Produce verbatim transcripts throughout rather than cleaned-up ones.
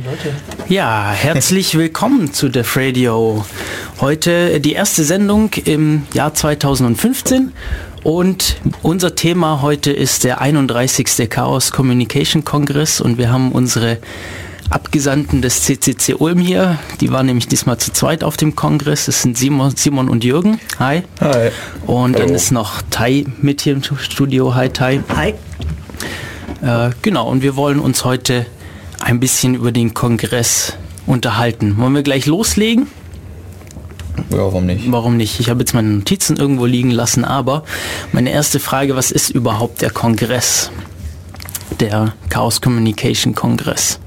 Ja, herzlich willkommen zu Def Radio. Heute die erste Sendung im Jahr zweitausendfünfzehn und unser Thema heute ist der einunddreißigste Chaos Communication Kongress und wir haben unsere Abgesandten des C C C Ulm hier, die waren nämlich diesmal zu zweit auf dem Kongress. Das sind Simon, Simon und Jürgen. Hi. Hi. Und Hallo. Dann ist noch Tai mit hier im Studio. Hi Tai. Hi. Äh, genau, und wir wollen uns heute ein bisschen über den Kongress unterhalten. Wollen wir gleich loslegen? Ja, warum nicht? Warum nicht? Ich habe jetzt meine Notizen irgendwo liegen lassen, aber meine erste Frage, was ist überhaupt der Kongress? Der Chaos Communication Kongress.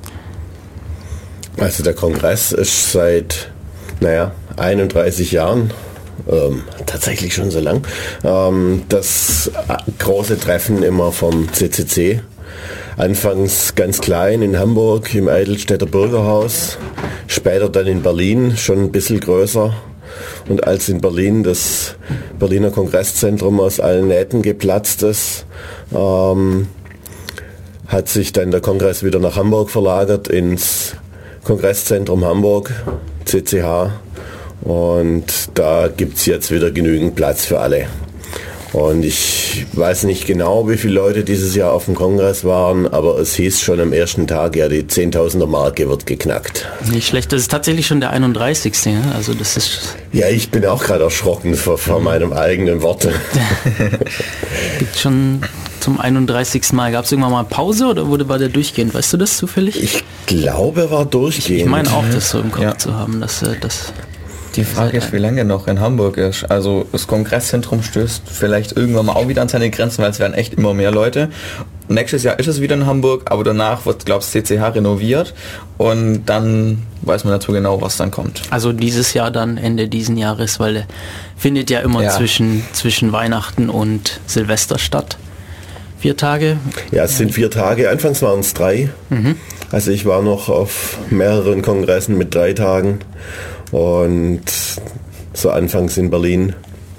Also der Kongress ist seit, naja, einunddreißig Jahren, ähm, tatsächlich schon so lang, ähm, das große Treffen immer vom C C C. Anfangs ganz klein in Hamburg im Eidelstädter Bürgerhaus, später dann in Berlin, schon ein bisschen größer. Und als in Berlin das Berliner Kongresszentrum aus allen Nähten geplatzt ist, ähm, hat sich dann der Kongress wieder nach Hamburg verlagert, ins Kongresszentrum Hamburg, C C H. Und da gibt es jetzt wieder genügend Platz für alle. Und ich weiß nicht genau, wie viele Leute dieses Jahr auf dem Kongress waren, aber es hieß schon am ersten Tag, ja, die zehntausender Marke wird geknackt. Nicht schlecht, das ist tatsächlich schon der einunddreißigste Ja? Also das ist... Ja, ich bin auch gerade erschrocken vor, vor meinem eigenen Worte. Gibt schon zum einunddreißigsten Mal. Gab es irgendwann mal Pause oder wurde war der durchgehend? Weißt du das zufällig? Ich glaube, er war durchgehend. Ich meine auch, das so im Kopf Ja. zu haben, dass äh, das... Die Frage ist, wie lange noch in Hamburg ist. Also das Kongresszentrum stößt vielleicht irgendwann mal auch wieder an seine Grenzen, weil es werden echt immer mehr Leute. Nächstes Jahr ist es wieder in Hamburg, aber danach wird, glaube ich, C C H renoviert und dann weiß man dazu genau, was dann kommt. Also dieses Jahr dann, Ende diesen Jahres, weil der findet ja immer Ja. zwischen, zwischen Weihnachten und Silvester statt. Vier Tage? Ja, es sind vier Tage. Anfangs waren es drei. Mhm. Also ich war noch auf mehreren Kongressen mit drei Tagen. Und so anfangs in Berlin.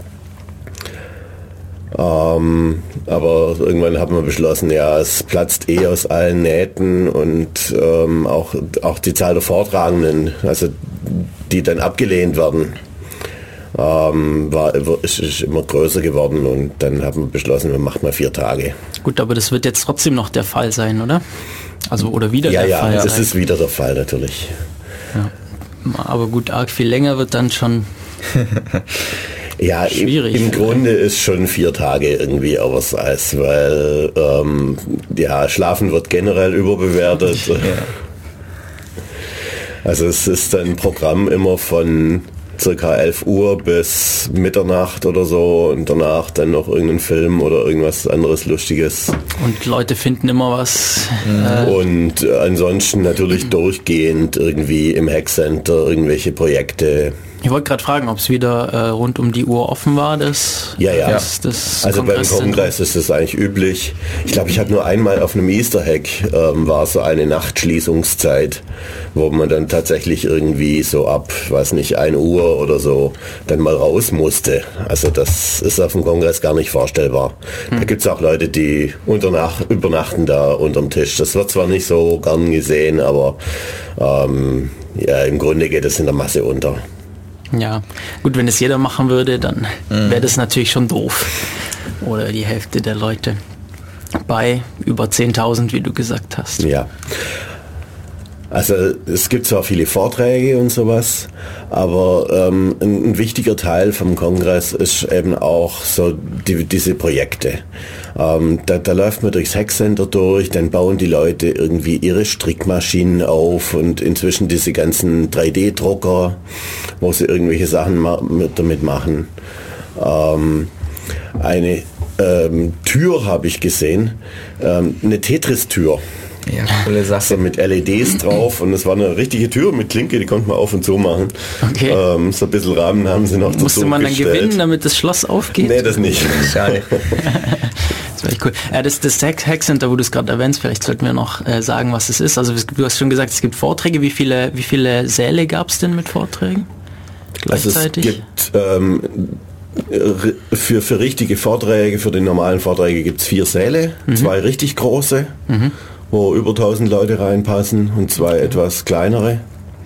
Ähm, aber irgendwann haben wir beschlossen, ja, es platzt eh aus allen Nähten und ähm, auch, auch die Zahl der Vortragenden, also die dann abgelehnt werden, ähm, war, ist, ist immer größer geworden und dann haben wir beschlossen, wir machen mal vier Tage. Gut, aber das wird jetzt trotzdem noch der Fall sein, oder? Also, oder wieder Ja, der ja, Fall das sein. ist wieder der Fall natürlich. Ja. Aber gut, arg viel länger wird dann schon... Ja, Schwierig. im, im Grunde ist schon vier Tage irgendwie Oversize, weil ähm, ja, Schlafen wird generell überbewertet. Ja. Also es ist ein Programm immer von circa elf Uhr bis Mitternacht oder so und danach dann noch irgendein Film oder irgendwas anderes Lustiges. Und Leute finden immer was... Äh, Und ansonsten natürlich durchgehend irgendwie im Hackcenter irgendwelche Projekte. ich wollte gerade fragen, ob es wieder äh, rund um die Uhr offen war, das... Ja, ja. Das, das Also beim Kongresszentrum. Kongress ist das eigentlich üblich. Ich glaube, ich habe nur einmal auf einem Easter Hack, ähm, war so eine Nachtschließungszeit, wo man dann tatsächlich irgendwie so ab, weiß nicht, ein Uhr oder so dann mal raus musste. Also das ist auf dem Kongress gar nicht vorstellbar. Hm. Da gibt es auch Leute, die unternach- übernachten da unterm Tisch. Das wird zwar nicht so gern gesehen, aber ähm, ja, im Grunde geht es in der Masse unter. Ja, gut, wenn es jeder machen würde, dann mhm. wäre das natürlich schon doof. Oder die Hälfte der Leute. Bei über zehntausend, wie du gesagt hast. Ja. Also es gibt zwar viele Vorträge und sowas, aber ähm, ein, ein wichtiger Teil vom Kongress ist eben auch so die, diese Projekte. Ähm, da, da läuft man durchs Hackcenter durch, dann bauen die Leute irgendwie ihre Strickmaschinen auf und inzwischen diese ganzen drei D Drucker, wo sie irgendwelche Sachen ma- mit, damit machen. Ähm, eine ähm, Tür habe ich gesehen, ähm, eine Tetris-Tür. Ja, coole Sache. So mit L E Ds drauf und es war eine richtige Tür mit Klinke, die konnte man auf und zu machen. Okay. Ähm, so ein bisschen Rahmen haben sie noch dazu Musste man dann gestellt. gewinnen, damit das Schloss aufgeht? Nee, das nicht. Schade. Das wäre echt cool. Ja, das, das Hack Hack Center, wo du es gerade erwähnst, vielleicht sollten wir noch äh, sagen, was es ist. Also du hast schon gesagt, es gibt Vorträge. Wie viele, wie viele Säle gab es denn mit Vorträgen? Gleichzeitig? Also es gibt ähm, für, für richtige Vorträge, für die normalen Vorträge gibt es vier Säle, mhm. zwei richtig große. Mhm. wo über tausend Leute reinpassen und zwei etwas kleinere.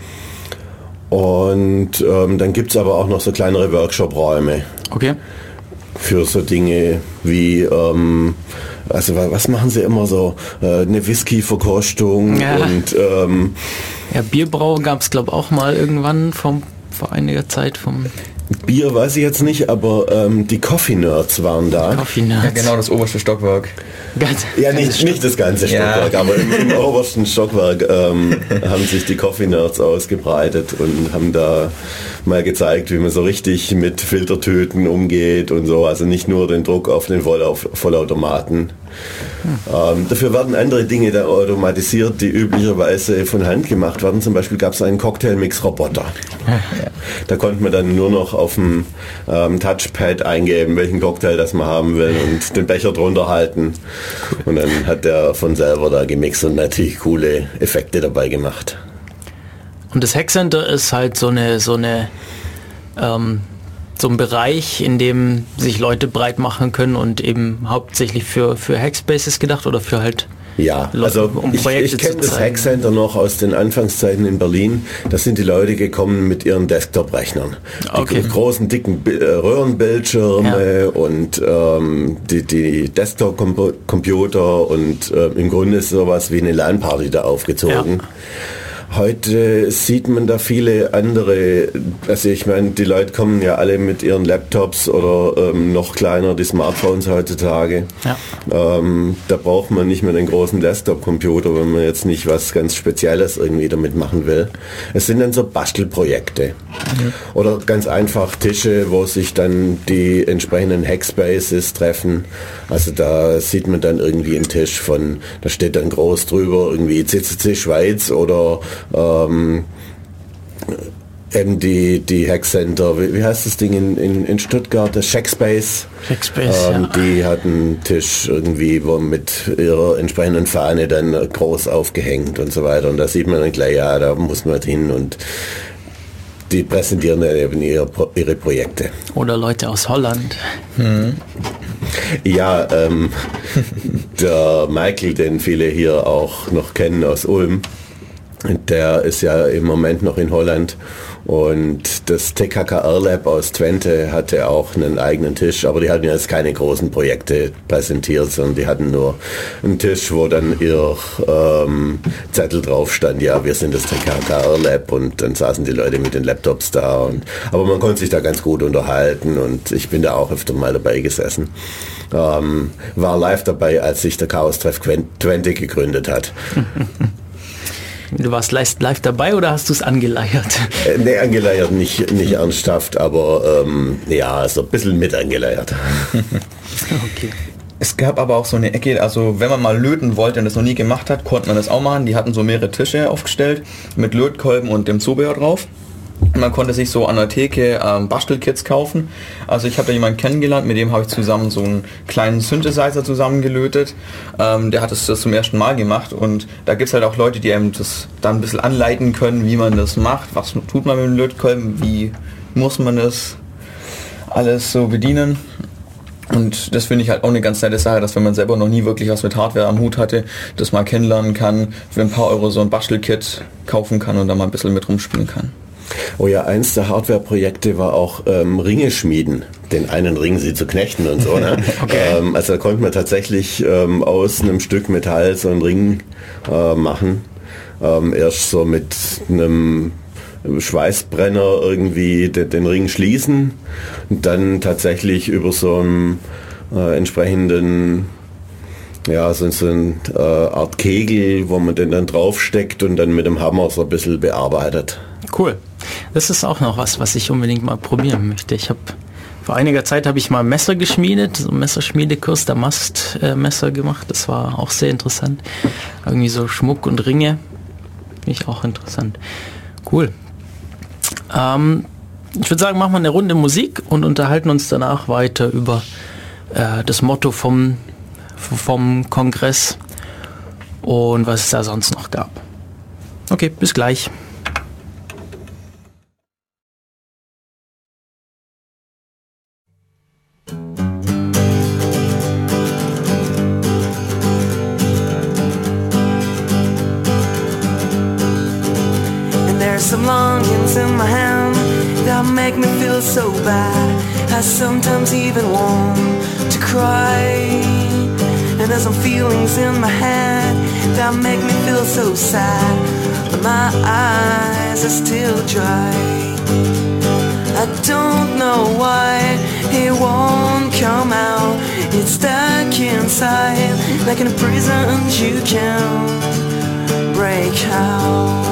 Und ähm, dann gibt es aber auch noch so kleinere Workshop-Räume. Okay. Für so Dinge wie, ähm, also was machen sie immer so? Äh, eine Whisky-Verkostung ja. und... Ähm, ja, Bierbrau gab es, glaube ich, auch mal irgendwann vom, vor einiger Zeit vom... Bier weiß ich jetzt nicht, aber ähm, die Coffee Nerds waren da. Coffee Nerds. Ja, genau, das oberste Stockwerk. Ganz, ja, nicht, nicht das ganze Stockwerk, ja. aber im, im obersten Stockwerk ähm, haben sich die Coffee Nerds ausgebreitet und haben da mal gezeigt, wie man so richtig mit Filtertöten umgeht und so. Also nicht nur den Druck auf den Vollauf- Vollautomaten. Hm. Ähm, dafür werden andere Dinge da automatisiert, die üblicherweise von Hand gemacht werden. Zum Beispiel gab es einen Cocktailmix-Roboter. Ja. Da konnte man dann nur noch auf dem ähm, Touchpad eingeben, welchen Cocktail das man haben will und den Becher drunter halten. Und dann hat der von selber da gemixt und natürlich coole Effekte dabei gemacht. Und das Hackcenter ist halt so eine, so eine, ähm, so ein Bereich, in dem sich Leute breit machen können und eben hauptsächlich für, für Hackspaces gedacht oder für halt Ja, Leute, also um ich, Projekte ich kenne zu das zeigen. Hackcenter noch aus den Anfangszeiten in Berlin. Da sind die Leute gekommen mit ihren Desktop-Rechnern. Die Okay. großen, dicken Bi- äh, Röhrenbildschirme Ja. und ähm, die, die Desktop-Computer und äh, im Grunde ist sowas wie eine LAN-Party da aufgezogen. Ja. Heute sieht man da viele andere, also ich meine, die Leute kommen ja alle mit ihren Laptops oder ähm, noch kleiner, die Smartphones heutzutage. Ja. Ähm, da braucht man nicht mehr den großen Desktop-Computer, wenn man jetzt nicht was ganz Spezielles irgendwie damit machen will. Es sind dann so Bastelprojekte. Mhm. Oder ganz einfach Tische, wo sich dann die entsprechenden Hackspaces treffen. Also da sieht man dann irgendwie einen Tisch von, da steht dann groß drüber irgendwie C C C Schweiz oder ähm, eben die, die Hackcenter, wie, wie heißt das Ding in, in, in Stuttgart, das Shackspace. Shackspace, ähm, ja. Die hatten einen Tisch irgendwie, wo mit ihrer entsprechenden Fahne dann groß aufgehängt und so weiter. Und da sieht man dann gleich, ja, da muss man hin und die präsentieren dann eben ihre, ihre Projekte. Oder Leute aus Holland. Hm. Ja, ähm, der Michael, den viele hier auch noch kennen aus Ulm, der ist ja im Moment noch in Holland und das T K K R Lab aus Twente hatte auch einen eigenen Tisch, aber die hatten jetzt keine großen Projekte präsentiert, sondern die hatten nur einen Tisch, wo dann ihr ähm, Zettel drauf stand, ja, wir sind das T K K R Lab und dann saßen die Leute mit den Laptops da. Und, aber man konnte sich da ganz gut unterhalten und ich bin da auch öfter mal dabei gesessen. Ähm, war live dabei, als sich der Chaos Treff Twente gegründet hat. Du warst live dabei oder hast du es angeleiert? Äh, nee, angeleiert nicht, nicht ernsthaft, aber ähm, ja, so ein bisschen mit angeleiert. Okay. Es gab aber auch so eine Ecke, also wenn man mal löten wollte und das noch nie gemacht hat, konnte man das auch machen. Die hatten so mehrere Tische aufgestellt mit Lötkolben und dem Zubehör drauf. Man konnte sich so an der Theke ähm, Bastelkits kaufen. Also ich habe da jemanden kennengelernt, mit dem habe ich zusammen so einen kleinen Synthesizer zusammengelötet. Ähm, der hat das, das zum ersten Mal gemacht und da gibt es halt auch Leute, die einem das dann ein bisschen anleiten können, wie man das macht. Was tut man mit dem Lötkolben, wie muss man das alles so bedienen. Und das finde ich halt auch eine ganz nette Sache, dass wenn man selber noch nie wirklich was mit Hardware am Hut hatte, das mal kennenlernen kann, für ein paar Euro so ein Bastelkit kaufen kann und da mal ein bisschen mit rumspielen kann. Oh ja, eins der Hardware-Projekte war auch ähm, Ringe schmieden. Den einen Ring sie zu knechten und so. Ne? Okay. Ähm, also da konnte man tatsächlich ähm, aus einem Stück Metall so einen Ring äh, machen. Ähm, erst so mit einem Schweißbrenner irgendwie den, den Ring schließen und dann tatsächlich über so einen äh, entsprechenden, ja, so, so eine äh, Art Kegel, wo man den dann draufsteckt und dann mit dem Hammer so ein bisschen bearbeitet. Cool. Das ist auch noch was, was ich unbedingt mal probieren möchte. Ich habe vor einiger Zeit habe ich mal Messer geschmiedet, so einen Messerschmiedekurs, der Mastmesser äh, gemacht. Das war auch sehr interessant. Irgendwie so Schmuck und Ringe. Finde ich auch interessant. Cool. Ähm, ich würde sagen, machen wir eine Runde Musik und unterhalten uns danach weiter über äh, das Motto vom, vom Kongress und was es da sonst noch gab. Okay, bis gleich. some longings in my hand that make me feel so bad. I sometimes even want to cry. And there's some feelings in my head that make me feel so sad, but my eyes are still dry. I don't know why it won't come out. It's stuck inside, like in a prison you can't break out.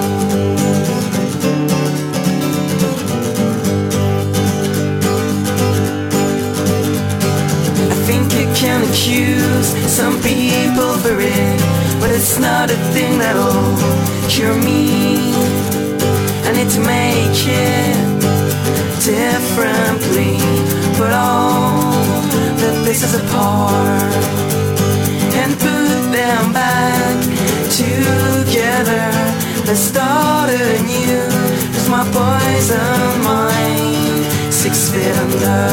I think you can accuse some people for it, but it's not a thing that'll cure me. I need to make it differently, put all the pieces apart and put them back together. Let's start anew, 'cause my poison mind six feet under.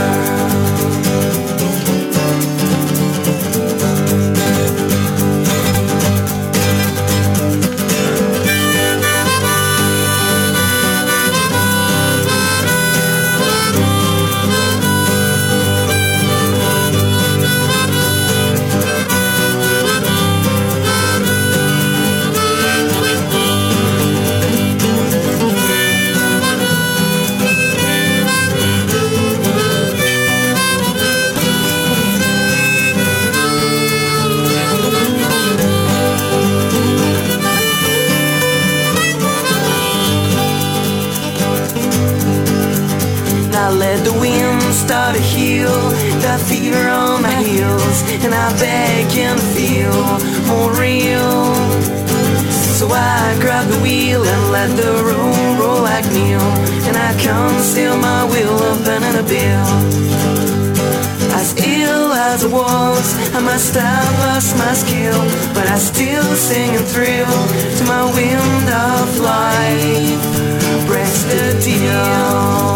Let the wind start to heal that fever on my heels, and I begin to feel more real. So I grab the wheel and let the roll roll like Neil, and I conceal my will of penning a bill. As ill as I was, I must have lost my skill, but I still sing and thrill to my wind of life breaks the deal.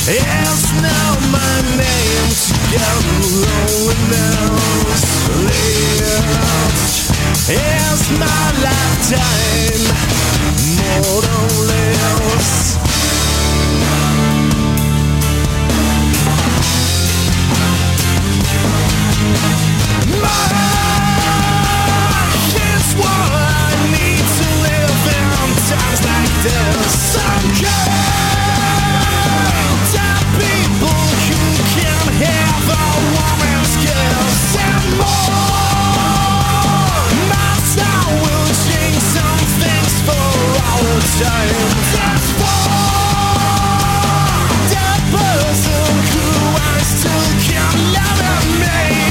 Yes, now my name together loneliness lived. Yes, my lifetime more or less. It's what I need to live in times like this. I'm kind people who can have a woman's kiss and more. My style will change some things for all time. That's for that person who I still can love me.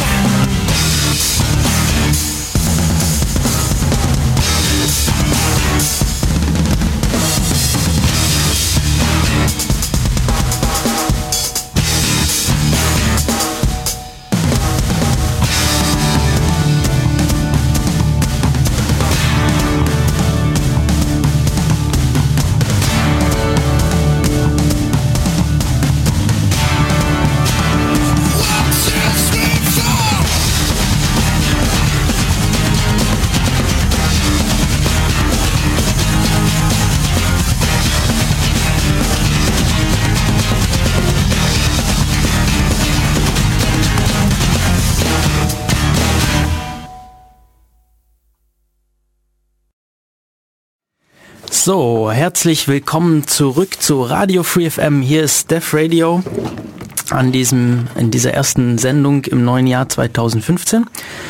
So, herzlich willkommen zurück zu Radio Free F M. Hier ist Def Radio an diesem, in dieser ersten Sendung im neuen Jahr zweitausendfünfzehn.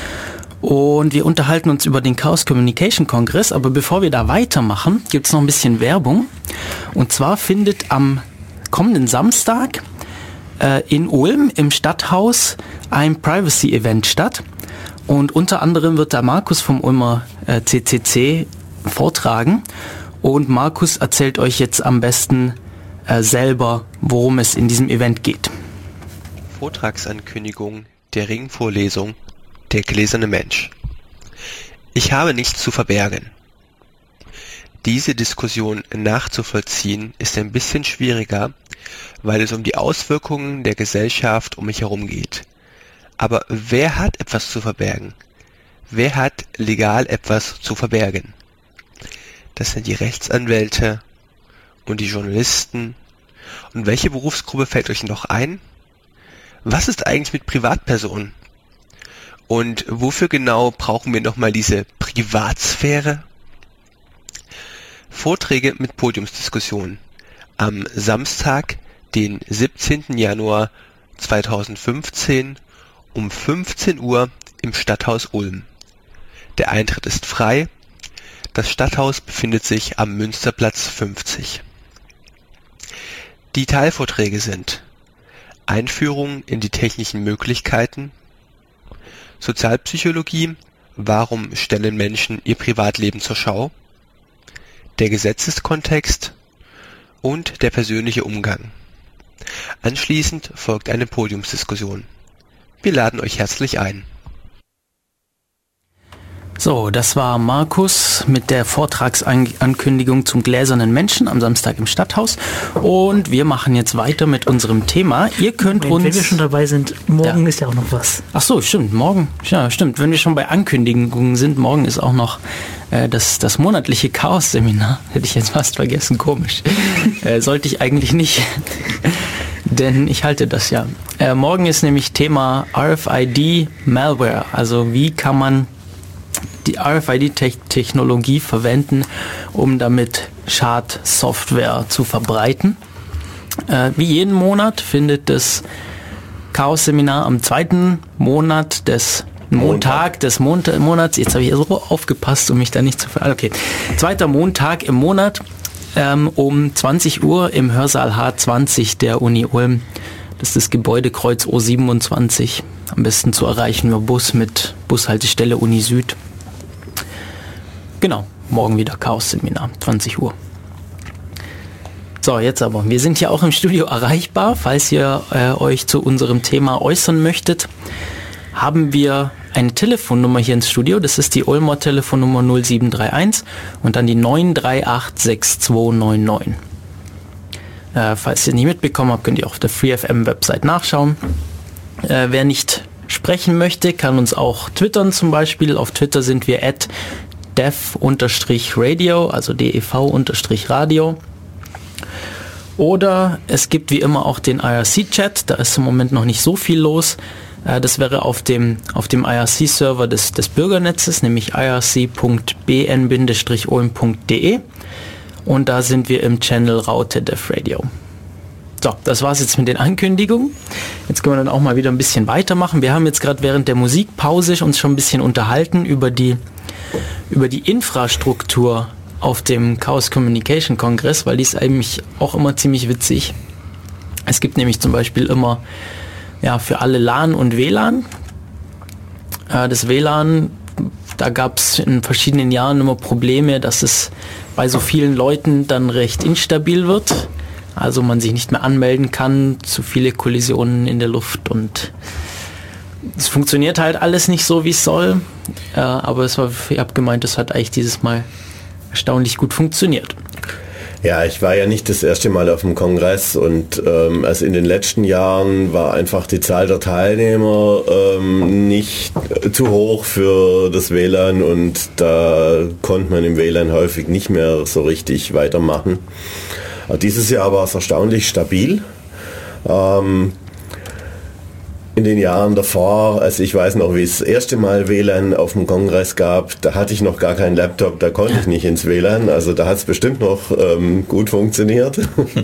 Und wir unterhalten uns über den Chaos Communication Kongress. Aber bevor wir da weitermachen, gibt es noch ein bisschen Werbung. Und zwar findet am kommenden Samstag äh, in Ulm im Stadthaus ein Privacy-Event statt. Und unter anderem wird da Markus vom Ulmer äh, C C C vortragen. Und Markus erzählt euch jetzt am besten äh, selber, worum es in diesem Event geht. Vortragsankündigung der Ringvorlesung Der gläserne Mensch. Ich habe nichts zu verbergen. Diese Diskussion nachzuvollziehen ist ein bisschen schwieriger, weil es um die Auswirkungen der Gesellschaft um mich herum geht. Aber wer hat etwas zu verbergen? Wer hat legal etwas zu verbergen? Das sind die Rechtsanwälte und die Journalisten. Und welche Berufsgruppe fällt euch noch ein? Was ist eigentlich mit Privatpersonen? Und wofür genau brauchen wir nochmal diese Privatsphäre? Vorträge mit Podiumsdiskussionen. Am Samstag, den siebzehnten Januar zweitausendfünfzehn um fünfzehn Uhr im Stadthaus Ulm. Der Eintritt ist frei. Das Stadthaus befindet sich am Münsterplatz fünfzig. Die Teilvorträge sind Einführung in die technischen Möglichkeiten, Sozialpsychologie, warum stellen Menschen ihr Privatleben zur Schau, der Gesetzeskontext und der persönliche Umgang. Anschließend folgt eine Podiumsdiskussion. Wir laden euch herzlich ein. So, das war Markus mit der Vortragsankündigung zum gläsernen Menschen am Samstag im Stadthaus. Und wir machen jetzt weiter mit unserem Thema. Ihr könnt wenn, uns... Wenn wir schon dabei sind, morgen ja. ist ja auch noch was. Ach so, stimmt, morgen. Ja, stimmt. Wenn wir schon bei Ankündigungen sind, morgen ist auch noch äh, das, das monatliche Chaos-Seminar. Hätte ich jetzt fast vergessen, komisch. äh, sollte ich eigentlich nicht, denn ich halte das ja. Äh, morgen ist nämlich Thema R F I D-Malware. Also wie kann man die R F I D-Technologie verwenden, um damit Schadsoftware zu verbreiten. Äh, wie jeden Monat findet das Chaos-Seminar am zweiten Monat des Montag des Mont- Monats, jetzt habe ich so aufgepasst, um mich da nicht zu ver... Okay, zweiter Montag im Monat ähm, um zwanzig Uhr im Hörsaal H zwanzig der Uni Ulm. Das ist das Gebäudekreuz O siebenundzwanzig. Am besten zu erreichen über Bus mit Bushaltestelle Uni Süd. Genau, morgen wieder Chaos-Seminar, zwanzig Uhr. So, jetzt aber. Wir sind ja auch im Studio erreichbar. Falls ihr äh, euch zu unserem Thema äußern möchtet, haben wir eine Telefonnummer hier ins Studio. Das ist die Ulmer Telefonnummer null sieben drei eins und dann die neun drei acht sechs zwei neun neun. Äh, falls ihr nicht mitbekommen habt, könnt ihr auch auf der FreeFM-Website nachschauen. Äh, wer nicht sprechen möchte, kann uns auch twittern zum Beispiel. Auf Twitter sind wir at dev-radio, also D E V-radio. Oder es gibt wie immer auch den I R C-Chat, da ist im Moment noch nicht so viel los. Äh, das wäre auf dem, auf dem I R C-Server des, des Bürgernetzes, nämlich i r c punkt b n bindestrich ulm punkt d e. Und da sind wir im Channel Raute Dev Radio. So, das war's jetzt mit den Ankündigungen. Jetzt können wir dann auch mal wieder ein bisschen weitermachen. Wir haben jetzt gerade während der Musikpause uns schon ein bisschen unterhalten über die, über die Infrastruktur auf dem Chaos Communication Kongress, weil die ist eigentlich auch immer ziemlich witzig. Es gibt nämlich zum Beispiel immer ja, für alle LAN und W L A N. Äh, das W L A N, da gab es in verschiedenen Jahren immer Probleme, dass es bei so vielen Leuten dann recht instabil wird. Also man sich nicht mehr anmelden kann, zu viele Kollisionen in der Luft und es funktioniert halt alles nicht so, wie es soll. Äh, aber es war, ich habe gemeint, es hat eigentlich dieses Mal erstaunlich gut funktioniert. Ja, ich war ja nicht das erste Mal auf dem Kongress und ähm, also in den letzten Jahren war einfach die Zahl der Teilnehmer ähm, nicht zu hoch für das W L A N und da konnte man im W L A N häufig nicht mehr so richtig weitermachen. Aber dieses Jahr war es erstaunlich stabil. Ähm, In den Jahren davor, also ich weiß noch, wie es das erste Mal W L A N auf dem Kongress gab, da hatte ich noch gar keinen Laptop, da konnte ich nicht ins W L A N, also da hat es bestimmt noch ähm, gut funktioniert.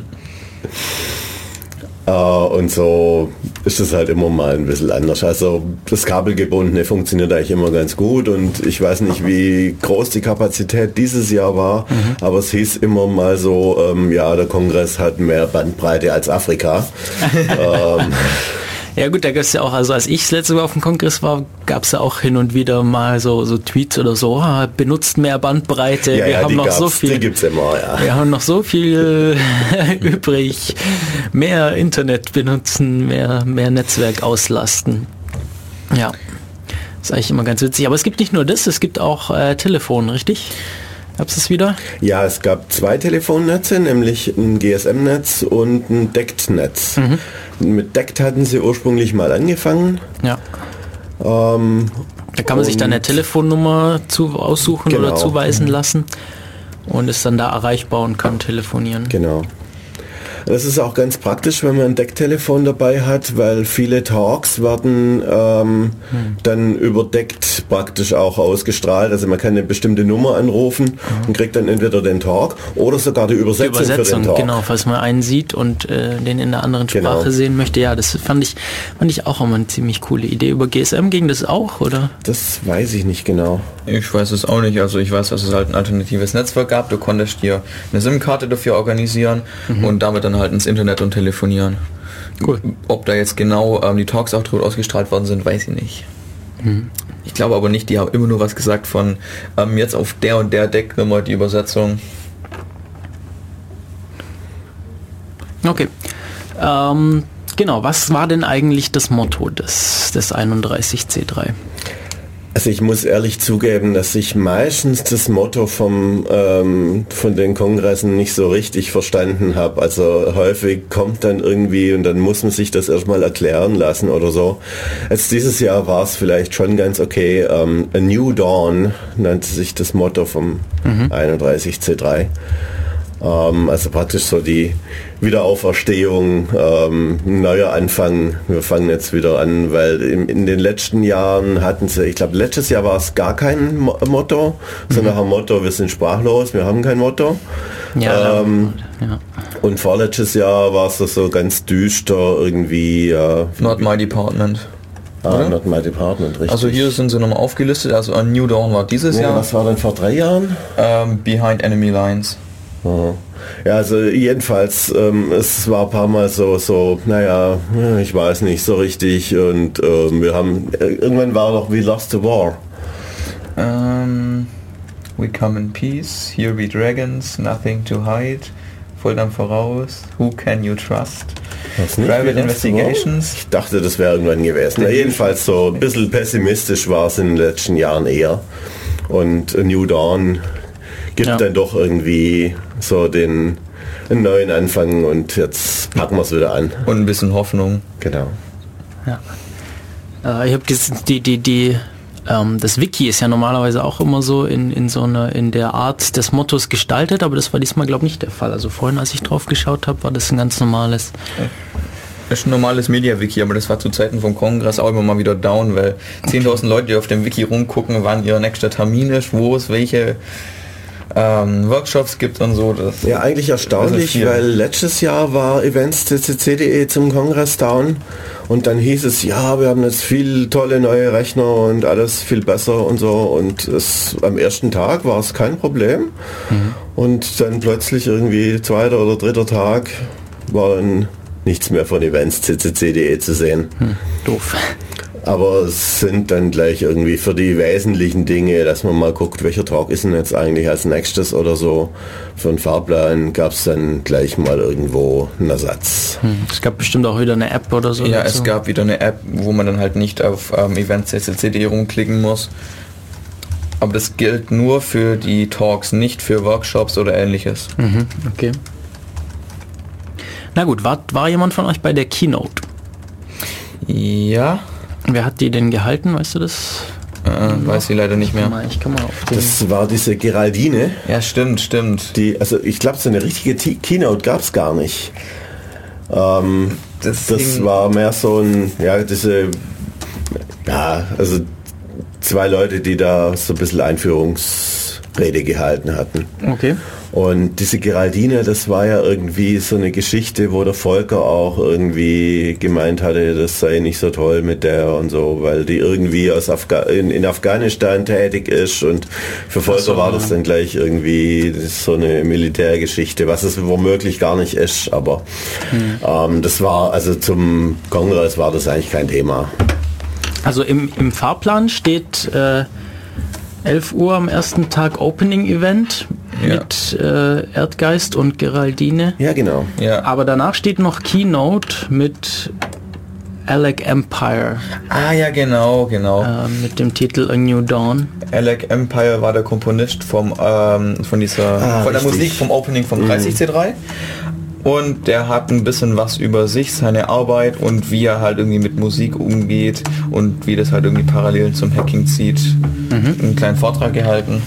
äh, und so ist es halt immer mal ein bisschen anders. Also das Kabelgebundene funktioniert eigentlich immer ganz gut und ich weiß nicht, wie groß die Kapazität dieses Jahr war, mhm. aber es hieß immer mal so, ähm, ja, der Kongress hat mehr Bandbreite als Afrika. ähm, Ja gut, da gab es ja auch, also als ich das letzte Mal auf dem Kongress war, gab es ja auch hin und wieder mal so, so Tweets oder so, ah, benutzt mehr Bandbreite, ja, wir ja, haben noch so viel, die gibt's immer, ja. wir haben noch so viel übrig, mehr Internet benutzen, mehr, mehr Netzwerk auslasten. Ja, ist eigentlich immer ganz witzig, aber es gibt nicht nur das, es gibt auch äh, Telefon, richtig? Gab's das wieder? Ja, es gab zwei Telefonnetze, nämlich ein G S M-Netz und ein D E C T-Netz. Mhm. Mit D E C T hatten sie ursprünglich mal angefangen. Ja. Ähm, da kann man sich dann eine Telefonnummer zu, aussuchen genau. oder zuweisen mhm. lassen und ist dann da erreichbar und kann telefonieren. Genau. Das ist auch ganz praktisch, wenn man ein D E C T-Telefon dabei hat, weil viele Talks werden ähm, hm. dann über D E C T praktisch auch ausgestrahlt. Also man kann eine bestimmte Nummer anrufen mhm. und kriegt dann entweder den Talk oder sogar die Übersetzung, die Übersetzung für den Talk. Genau, falls man einen sieht und äh, den in einer anderen Sprache genau. sehen möchte. Ja, das fand ich, fand ich auch immer eine ziemlich coole Idee. Über G S M ging das auch, oder? Das weiß ich nicht genau. Ich weiß es auch nicht. Also ich weiß, dass es halt ein alternatives Netzwerk gab. Du konntest dir eine SIM-Karte dafür organisieren mhm. und damit dann halt ins Internet und telefonieren. Cool. Ob da jetzt genau ähm, die Talks auch drüber ausgestrahlt worden sind, weiß ich nicht. Mhm. Ich glaube aber nicht, die haben immer nur was gesagt von ähm, jetzt auf der und der D E C T-Nummer die Übersetzung. Okay. Ähm, genau, was war denn eigentlich das Motto des, des einunddreißig C drei? Also ich muss ehrlich zugeben, dass ich meistens das Motto vom, ähm, von den Kongressen nicht so richtig verstanden habe. Also häufig kommt dann irgendwie und dann muss man sich das erstmal erklären lassen oder so. Jetzt dieses Jahr war es vielleicht schon ganz okay. Ähm, A New Dawn nannte sich das Motto vom mhm. einunddreißig C drei. Ähm, also praktisch so die Wiederauferstehung, ähm, neuer Anfang. Wir fangen jetzt wieder an, weil in, in den letzten Jahren hatten sie, ich glaube letztes Jahr war es gar kein Mo- Motto, mhm. sondern ein Motto, wir sind sprachlos, wir haben kein Motto. Ja, ähm, ja. Und vorletztes Jahr war es so ganz düster irgendwie. Äh, Not my department. Ah, Not my department, richtig. Also hier sind sie nochmal aufgelistet, also A New Dawn war dieses nee, Jahr. Was war denn vor drei Jahren? Ähm, Behind Enemy Lines. Ja, also jedenfalls, ähm, es war ein paar Mal so, so, naja, ich weiß nicht so richtig und ähm, wir haben, äh, irgendwann war doch We Lost the War. Um, we come in peace, here be dragons, nothing to hide, voll dann voraus, who can you trust? Private Investigations. Ich dachte, das wäre irgendwann gewesen. Ja, jedenfalls so ein bisschen pessimistisch war es in den letzten Jahren eher und A New Dawn gibt ja. dann doch irgendwie so den einen neuen Anfang und jetzt packen wir es wieder an. Und ein bisschen Hoffnung. Genau. Ja. Äh, ich habe die, die, die, ähm, das Wiki ist ja normalerweise auch immer so in, in so einer, in der Art des Mottos gestaltet, aber das war diesmal, glaube ich, nicht der Fall. Also vorhin, als ich drauf geschaut habe, war das ein ganz normales. Das ist ein normales Media-Wiki, aber das war zu Zeiten vom Kongress auch immer mal wieder down, weil zehntausend Leute, die auf dem Wiki rumgucken, wann ihr nächster Termin ist, wo es welche ähm, Workshops gibt und so. Das ja, eigentlich erstaunlich, weil letztes Jahr war events punkt c c c punkt d e zum Kongress down und dann hieß es, ja, wir haben jetzt viel tolle neue Rechner und alles viel besser und so und es, am ersten Tag war es kein Problem mhm. und dann plötzlich irgendwie zweiter oder dritter Tag war dann nichts mehr von events punkt c c c punkt d e zu sehen. Hm, doof. Aber es sind dann gleich irgendwie für die wesentlichen Dinge, dass man mal guckt, welcher Talk ist denn jetzt eigentlich als nächstes oder so. Für einen Fahrplan gab es dann gleich mal irgendwo einen Ersatz. Hm, es gab bestimmt auch wieder eine App oder so. Ja, dazu. Es gab wieder eine App, wo man dann halt nicht auf ähm, events punkt c c c punkt d e rumklicken muss. Aber das gilt nur für die Talks, nicht für Workshops oder ähnliches. Mhm, okay. Na gut, war, war jemand von euch bei der Keynote? Ja. Wer hat die denn gehalten, weißt du das? Äh, weiß ich leider nicht mehr. Ich kann mal auf den Das war diese Geraldine. Ja, stimmt, stimmt. Die, also ich glaube, so eine richtige T- Keynote gab es gar nicht. Ähm, das, das war mehr so ein, ja, diese, ja, also zwei Leute, die da so ein bisschen Einführungsrede gehalten hatten. Okay. Und diese Geraldine, das war ja irgendwie so eine Geschichte, wo der Volker auch irgendwie gemeint hatte, das sei nicht so toll mit der und so, weil die irgendwie aus Afga- in, in Afghanistan tätig ist und für Volker so, war das dann gleich irgendwie so eine Militärgeschichte, was es womöglich gar nicht ist, aber hm. ähm, das war, also zum Kongress war das eigentlich kein Thema. Also im, im Fahrplan steht äh, elf Uhr am ersten Tag Opening Event ja. mit äh, Erdgeist und Geraldine. Ja, genau. Ja. Aber danach steht noch Keynote mit Alec Empire. Ah ja, genau, genau. Äh, mit dem Titel A New Dawn. Alec Empire war der Komponist vom, ähm, von dieser ah, von der richtig. Musik vom Opening vom dreißig C drei. Und der hat ein bisschen was über sich, seine Arbeit und wie er halt irgendwie mit Musik umgeht und wie das halt irgendwie parallel zum Hacking zieht. Mhm. Einen kleinen Vortrag gehalten.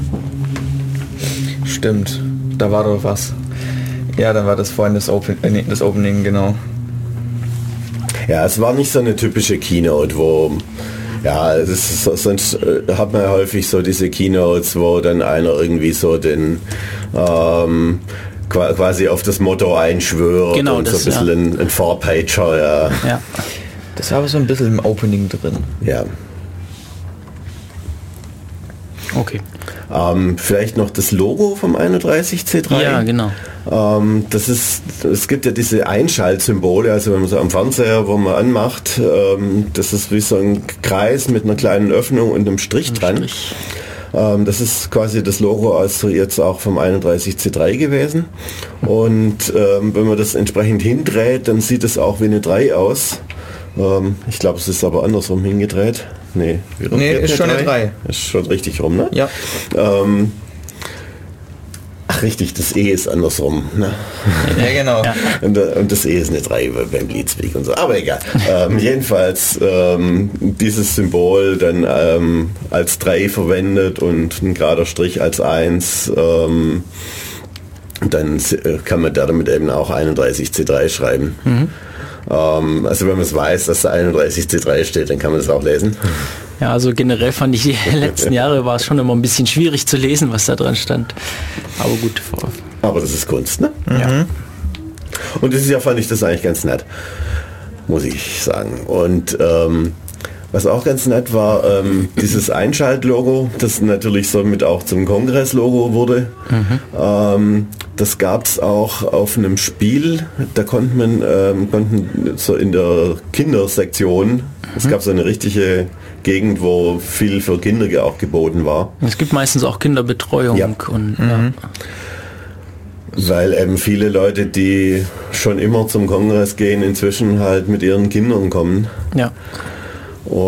Stimmt, da war doch was. Ja, dann war das vorhin das, Open, äh, das Opening, genau. Ja, es war nicht so eine typische Keynote, wo... Ja, es ist, sonst äh, hat man ja häufig so diese Keynotes, wo dann einer irgendwie so den... Ähm, quasi auf das Motto einschwört genau, und das, so ein bisschen ja. ein, ein Four-Pager, ja. ja. Das war aber so ein bisschen im Opening drin. Ja. Okay. Ähm, vielleicht noch das Logo vom einunddreißig C drei. Ja, genau. Ähm, das ist, es gibt ja diese Einschaltsymbole, also wenn man so am Fernseher, wo man anmacht, ähm, das ist wie so ein Kreis mit einer kleinen Öffnung und einem Strich ein dran. Strich. Das ist quasi das Logo also jetzt auch vom einunddreißig C drei gewesen. Und ähm, wenn man das entsprechend hindreht, dann sieht es auch wie eine drei aus. Ähm, ich glaube, es ist aber andersrum hingedreht. Nee, wie nee ist schon eine drei. Ist schon richtig rum, ne? Ja. Ähm, ach richtig, das E ist andersrum. Ne? Ja, genau. Ja. Und, und das E ist eine drei beim Leadspeak und so. Aber egal. ähm, jedenfalls ähm, dieses Symbol dann ähm, als drei verwendet und ein gerader Strich als eins. Ähm, dann kann man damit eben auch einunddreißig C drei schreiben. Mhm. Ähm, also wenn man es weiß, dass da einunddreißig C drei steht, dann kann man das auch lesen. Ja, also generell fand ich, die letzten Jahre war es schon immer ein bisschen schwierig zu lesen, was da dran stand. Aber gut. Aber das ist Kunst, ne? Ja. Und dieses Jahr fand ich das eigentlich ganz nett, muss ich sagen. Und ähm, was auch ganz nett war, ähm, dieses Einschalt-Logo, das natürlich somit auch zum Kongress-Logo wurde. Mhm. Ähm, das gab es auch auf einem Spiel, da konnte man ähm, konnten so in der Kindersektion, mhm. es gab so eine richtige Gegend, wo viel für Kinder auch geboten war. Es gibt meistens auch Kinderbetreuung. Ja. Und, mhm. ja. Weil eben viele Leute, die schon immer zum Kongress gehen, inzwischen halt mit ihren Kindern kommen. Ja.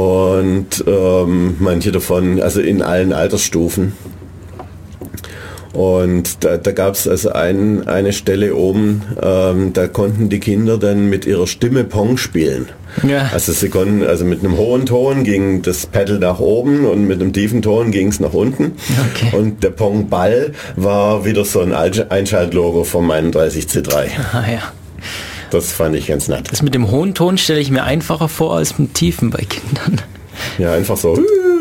Und ähm, manche davon, also in allen Altersstufen. Und da, da gab es also ein, eine Stelle oben, ähm, da konnten die Kinder dann mit ihrer Stimme Pong spielen. Ja. Also sie konnten, also mit einem hohen Ton ging das Pedal nach oben und mit einem tiefen Ton ging es nach unten. Okay. Und der Pong-Ball war wieder so ein Einschaltlogo vom einunddreißig C drei. Ah, ja. Das fand ich ganz nett. Das mit dem hohen Ton stelle ich mir einfacher vor als mit dem tiefen bei Kindern. Ja, einfach so.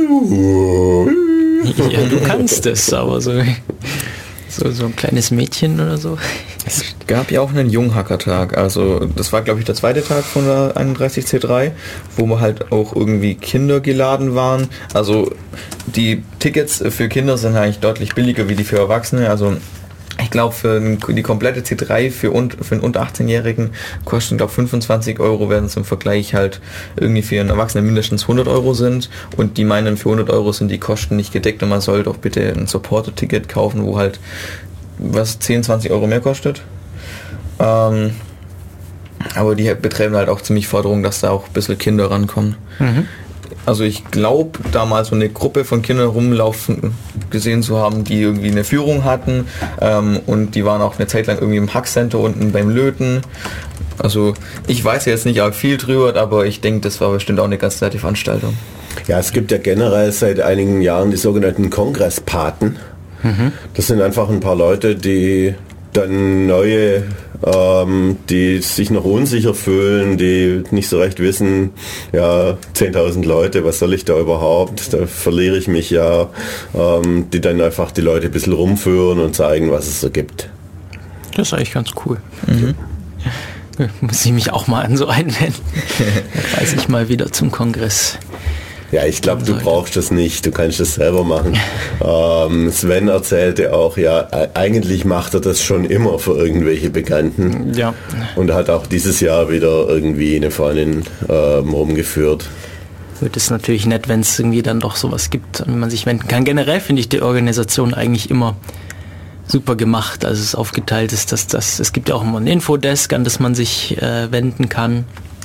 Ja, du kannst es, aber so, so, so ein kleines Mädchen oder so. Es gab ja auch einen Junghackertag, also das war glaube ich der zweite Tag von der einunddreißig C drei, wo wir halt auch irgendwie Kinder geladen waren. Also die Tickets für Kinder sind eigentlich deutlich billiger wie die für Erwachsene, also ich glaube für die komplette C drei für, un, für einen unter achtzehnjährigen kosten glaube fünfundzwanzig Euro, während es im Vergleich halt irgendwie für einen Erwachsenen mindestens hundert Euro sind, und die meinen, für hundert Euro sind die Kosten nicht gedeckt und man soll doch bitte ein Supporter-Ticket kaufen, wo halt was zehn, zwanzig Euro mehr kostet. Ähm, aber die betreiben halt auch ziemlich Forderungen, dass da auch ein bisschen Kinder rankommen. Mhm. Also ich glaube, damals so eine Gruppe von Kindern rumlaufen gesehen zu haben, die irgendwie eine Führung hatten, ähm, und die waren auch eine Zeit lang irgendwie im Hackcenter unten beim Löten. Also ich weiß jetzt nicht auch viel drüber, aber ich denke, das war bestimmt auch eine ganz nette Veranstaltung. Ja, es gibt ja generell seit einigen Jahren die sogenannten Kongresspaten. Mhm. Das sind einfach ein paar Leute, die dann neue, ähm, die sich noch unsicher fühlen, die nicht so recht wissen, ja, zehntausend Leute, was soll ich da überhaupt, da verliere ich mich ja, ähm, die dann einfach die Leute ein bisschen rumführen und zeigen, was es so gibt. Das ist eigentlich ganz cool. Mhm. Muss ich mich auch mal an so einwenden. Da reise ich mal wieder zum Kongress. Ja, ich glaube, du brauchst das nicht, du kannst das selber machen. ähm, Sven erzählte auch, ja, eigentlich macht er das schon immer für irgendwelche Bekannten. Ja. Und hat auch dieses Jahr wieder irgendwie eine Freundin ähm, rumgeführt. Wird es natürlich nett, wenn es irgendwie dann doch sowas gibt, an man sich wenden kann. Generell finde ich die Organisation eigentlich immer super gemacht, also es aufgeteilt ist, dass das, es gibt ja auch immer ein Infodesk, an das man sich äh, wenden kann.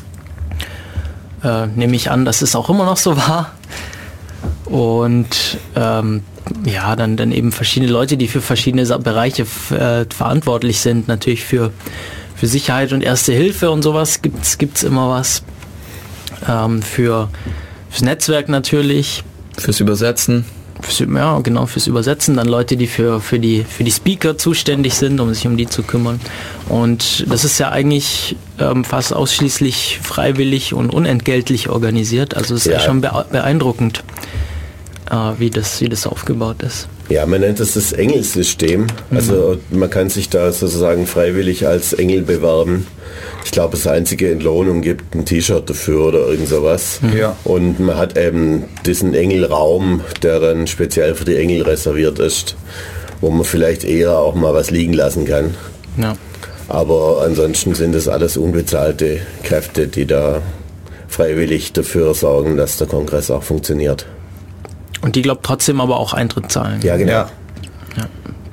Äh, nehme ich an, dass es auch immer noch so war. Und ähm, ja, dann, dann eben verschiedene Leute, die für verschiedene Sa- Bereiche f- äh, verantwortlich sind. Natürlich für, für Sicherheit und Erste Hilfe und sowas gibt's, gibt's immer was. Ähm, für, fürs Netzwerk natürlich. Fürs Übersetzen. Fürs, ja, genau, fürs Übersetzen. Dann Leute, die für, für, die, für die Speaker zuständig sind, um sich um die zu kümmern. Und das ist ja eigentlich ähm, fast ausschließlich freiwillig und unentgeltlich organisiert. Also es ist ja, ja schon bee- beeindruckend, äh, wie, das, wie das aufgebaut ist. Ja, man nennt es das Engelsystem. Also man kann sich da sozusagen freiwillig als Engel bewerben. Ich glaube, das einzige Entlohnung gibt ein T-Shirt dafür oder irgend sowas. Ja. Und man hat eben diesen Engelraum, der dann speziell für die Engel reserviert ist, wo man vielleicht eher auch mal was liegen lassen kann. Ja. Aber ansonsten sind es alles unbezahlte Kräfte, die da freiwillig dafür sorgen, dass der Kongress auch funktioniert. Und die, glaubt trotzdem aber auch Eintritt zahlen. Ja, genau. Ja. Ja.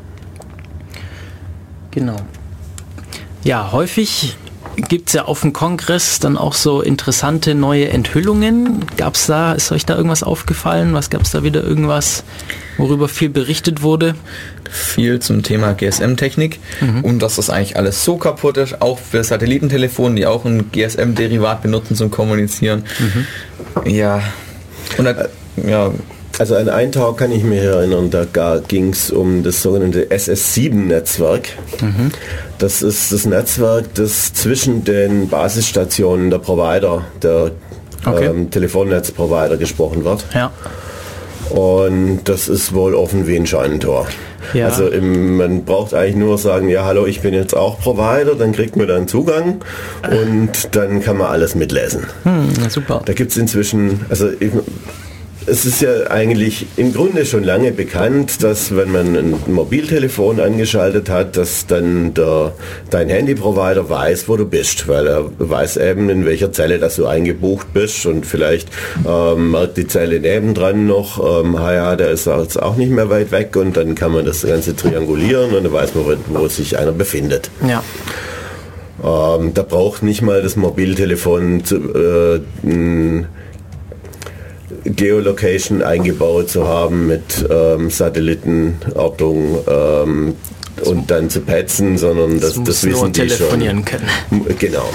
Genau. Ja, häufig gibt es ja auf dem Kongress dann auch so interessante neue Enthüllungen. Gab's da, ist euch da irgendwas aufgefallen? Was gab es da wieder irgendwas, worüber viel berichtet wurde? Viel zum Thema G S M-Technik, mhm. und dass das eigentlich alles so kaputt ist, auch für Satellitentelefone, die auch ein G S M-Derivat benutzen zum Kommunizieren. Mhm. Ja. Und da, ja. Also an einen Tag kann ich mich erinnern, da ging es um das sogenannte S S sieben Netzwerk. Mhm. Das ist das Netzwerk, das zwischen den Basisstationen der Provider, der okay. ähm, Telefonnetzprovider gesprochen wird. Ja. Und das ist wohl offen wie ein Scheunentor. Ja. Also im, man braucht eigentlich nur sagen, ja hallo, ich bin jetzt auch Provider, dann kriegt man dann Zugang und dann kann man alles mitlesen. Hm, na super. Da gibt es inzwischen, also eben, es ist ja eigentlich im Grunde schon lange bekannt, dass wenn man ein Mobiltelefon angeschaltet hat, dass dann der, dein Handyprovider weiß, wo du bist, weil er weiß eben, in welcher Zelle dass du eingebucht bist, und vielleicht ähm, merkt die Zelle nebendran noch, ähm, ah ja, der ist jetzt auch nicht mehr weit weg, und dann kann man das Ganze triangulieren und dann weiß man, wo, wo sich einer befindet. Ja. Ähm, da braucht nicht mal das Mobiltelefon zu, äh, Geolocation eingebaut zu haben mit ähm, Satellitenortung ähm, und dann zu petzen, sondern das, das, das wissen die schon. Telefonieren können. Genau.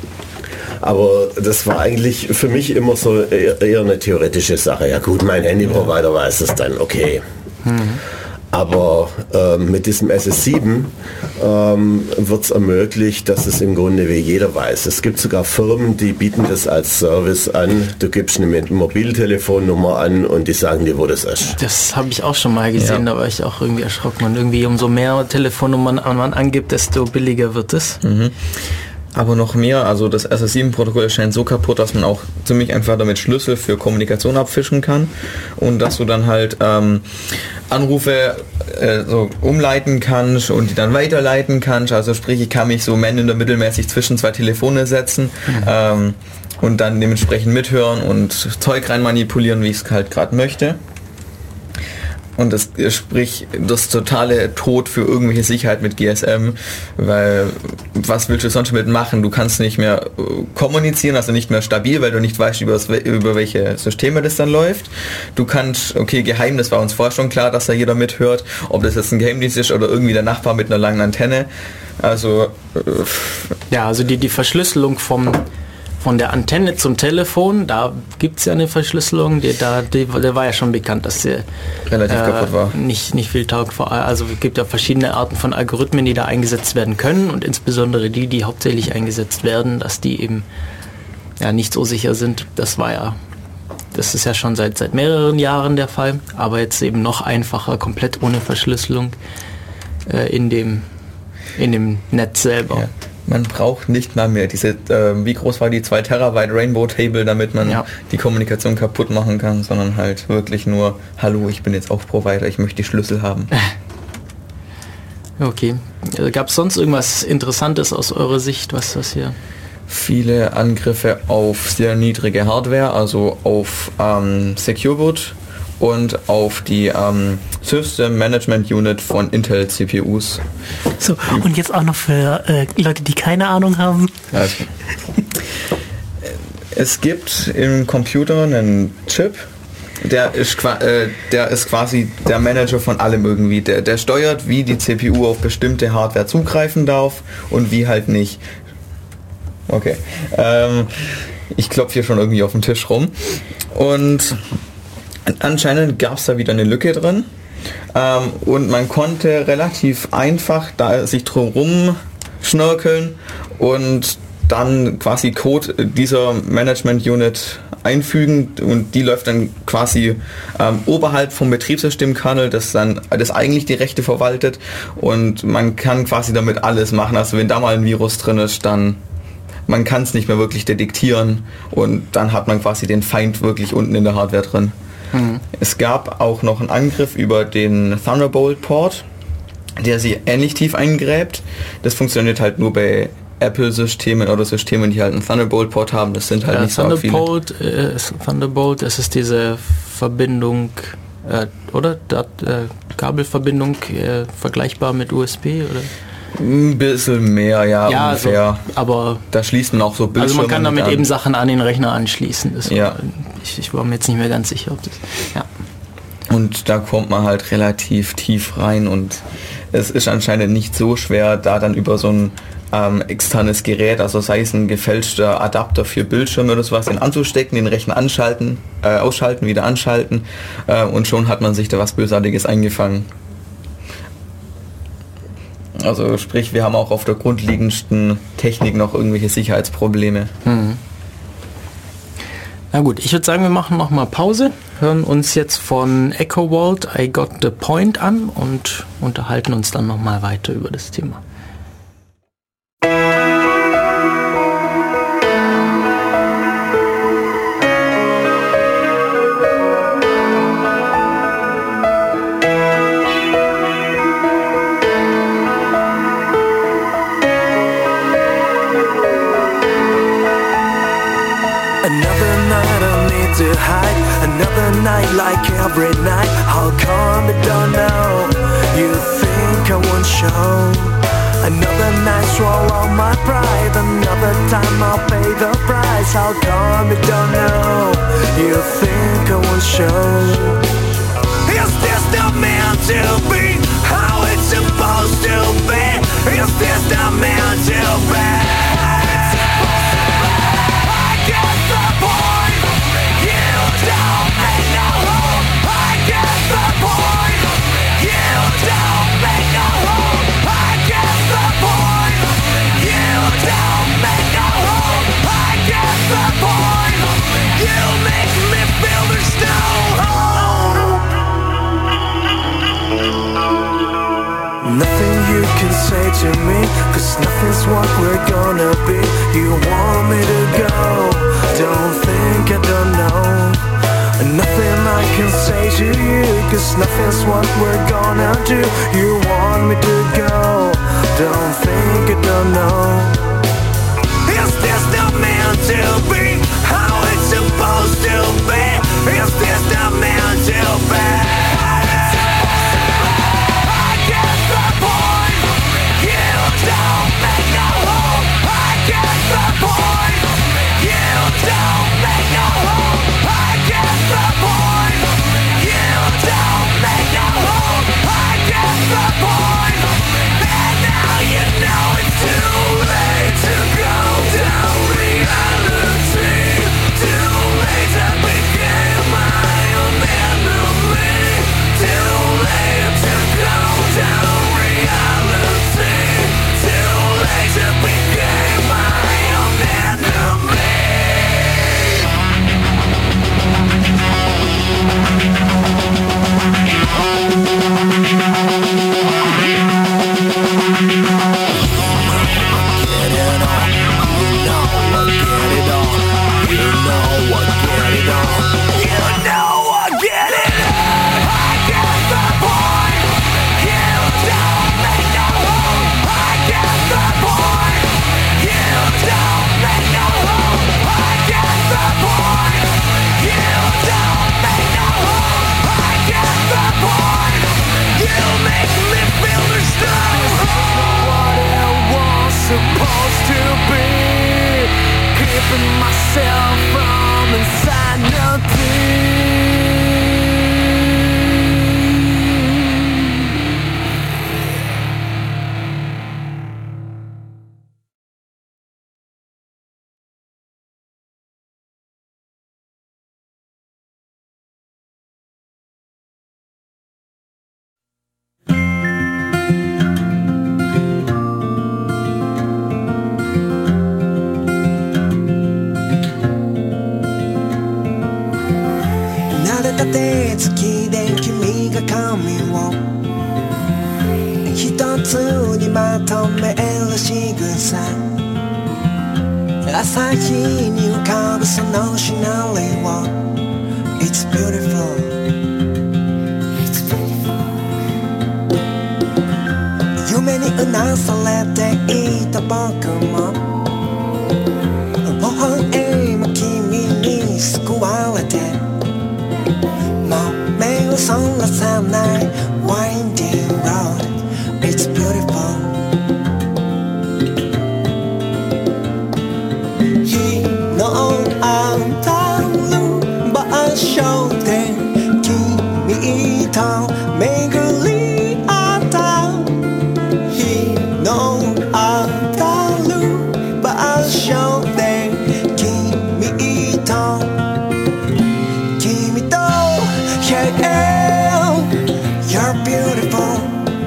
Aber das war eigentlich für mich immer so eher, eher eine theoretische Sache. Ja gut, mein Handyprovider weiß es dann, okay. Mhm. Aber ähm, mit diesem S S sieben ähm, wird es ermöglicht, dass es im Grunde wie jeder weiß. Es gibt sogar Firmen, die bieten das als Service an. Du gibst eine Mobiltelefonnummer an und die sagen dir, wo das ist. Das habe ich auch schon mal gesehen, ja. Da war ich auch irgendwie erschrocken. Und irgendwie umso mehr Telefonnummern man angibt, desto billiger wird es. Mhm. Aber noch mehr, also das S S sieben Protokoll scheint so kaputt, dass man auch ziemlich einfach damit Schlüssel für Kommunikation abfischen kann und dass du dann halt ähm, Anrufe äh, so umleiten kannst und die dann weiterleiten kannst. Also sprich, ich kann mich so man in der mittelmäßig zwischen zwei Telefone setzen mhm. ähm, und dann dementsprechend mithören und Zeug rein manipulieren, wie ich es halt gerade möchte. Und das sprich das totale Tod für irgendwelche Sicherheit mit G S M, weil was willst du sonst damit machen? Du kannst nicht mehr kommunizieren, also nicht mehr stabil, weil du nicht weißt, über, über welche Systeme das dann läuft. Du kannst, okay, geheim, das war uns vorher schon klar, dass da jeder mithört, ob das jetzt ein Geheimdienst ist oder irgendwie der Nachbar mit einer langen Antenne. Also ja, also die, die Verschlüsselung vom Von der Antenne zum Telefon, da gibt es ja eine Verschlüsselung, die, da, die, der war ja schon bekannt, dass der relativ äh, kaputt war. Nicht, nicht viel taugt. Also es gibt ja verschiedene Arten von Algorithmen, die da eingesetzt werden können und insbesondere die, die hauptsächlich eingesetzt werden, dass die eben ja nicht so sicher sind. Das war ja, das ist ja schon seit, seit mehreren Jahren der Fall, aber jetzt eben noch einfacher, komplett ohne Verschlüsselung äh, in dem, in dem Netz selber. Ja. Man braucht nicht mal mehr diese, äh, wie groß war die zwei Terabyte Rainbow Table, damit man ja. die Kommunikation kaputt machen kann, sondern halt wirklich nur, hallo, ich bin jetzt auch Provider, ich möchte die Schlüssel haben. Okay. Gab es sonst irgendwas Interessantes aus eurer Sicht, was das hier? Viele Angriffe auf sehr niedrige Hardware, also auf ähm, Secure Boot und auf die ähm, System Management Unit von Intel C P Us. So, und jetzt auch noch für äh, Leute, die keine Ahnung haben. Also, es gibt im Computer einen Chip, der ist, äh, der ist quasi der Manager von allem irgendwie. Der, der steuert, wie die C P U auf bestimmte Hardware zugreifen darf und wie halt nicht. Okay. Ähm, ich klopfe hier schon irgendwie auf den Tisch rum. Und anscheinend gab es da wieder eine Lücke drin ähm, und man konnte relativ einfach da sich drumherum schnörkeln und dann quasi Code dieser Management Unit einfügen und die läuft dann quasi ähm, oberhalb vom Betriebssystemkernel, das dann das eigentlich die Rechte verwaltet und man kann quasi damit alles machen. Also wenn da mal ein Virus drin ist, dann man kann es nicht mehr wirklich detektieren und dann hat man quasi den Feind wirklich unten in der Hardware drin. Mhm. Es gab auch noch einen Angriff über den Thunderbolt-Port, der sie ähnlich tief eingräbt. Das funktioniert halt nur bei Apple-Systemen oder Systemen, die halt einen Thunderbolt-Port haben. Das sind halt ja, nicht so viele. Äh, Thunderbolt, das ist diese Verbindung, äh, oder? Dat, äh, Kabelverbindung, äh, vergleichbar mit U S B, oder? Ein bisschen mehr, ja, ja ungefähr. Also, aber da schließt man auch so Bildschirme. Also man kann damit an. eben Sachen an den Rechner anschließen. Das ja. war, ich, ich war mir jetzt nicht mehr ganz sicher, ob das... Ja. Und da kommt man halt relativ tief rein und es ist anscheinend nicht so schwer, da dann über so ein ähm, externes Gerät, also sei es ein gefälschter Adapter für Bildschirme oder sowas, den anzustecken, den Rechner anschalten, äh, ausschalten, wieder anschalten äh, und schon hat man sich da was Bösartiges eingefangen. Also sprich, wir haben auch auf der grundlegendsten Technik noch irgendwelche Sicherheitsprobleme. Hm. Na gut, ich würde sagen, wir machen noch mal Pause, hören uns jetzt von Echo Vault I Got the Point an und unterhalten uns dann noch mal weiter über das Thema. To hide another night like every night. How come I don't know? You think I won't show? Another night swallow my pride. Another time I'll pay the price. How come I don't know? You think I one show. Is this not meant to be how it's supposed to be? Is this not meant to be? I get the point. You don't make no home. I get the point. You don't make no home. I get the point. You don't make no home. I get the point. You make me feel there's no home. Nothing you can say to me, cause nothing's what we're gonna be. You want me to go, don't think I don't know. Nothing I can say to you, cause nothing's what we're gonna do. You want me to go, don't think I don't know. Is this not meant to be how it's supposed to be? Is this not meant to be? I get the point. You don't make no home. I get the point. You don't make no home. I get the point. You don't make no home. I get the point. And now you know it's too late to go down reality. Too late to become my own enemy. Too late to go down reality. Too late to become my own enemy. Supposed to be keeping myself from insanity. It's beautiful. It's beautiful. 夢にうなされていた僕も微笑む君に救われてもう目をそらさない Winding road. It's beautiful. 日の当たる場所で君と巡り合った日の当たる場所で君と君と Yeah, you're beautiful.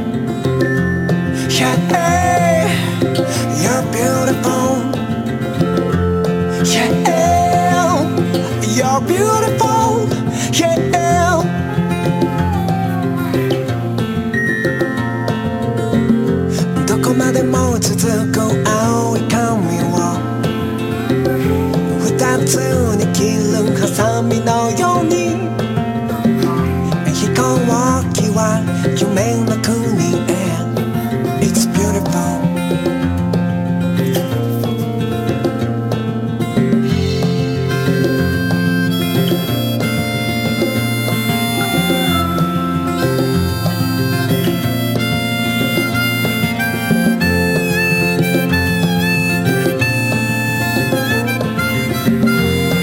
Yeah, you're beautiful. Yeah, you're beautiful. Yeah. どこまでも続く青い髪を二つに切るハサミのように飛行機は夢の国へ It's beautiful. 「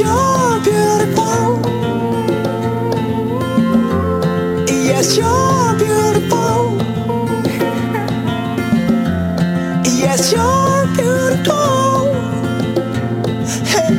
you're beautiful. Yes, you're beautiful. Yes, you're beautiful. Hey,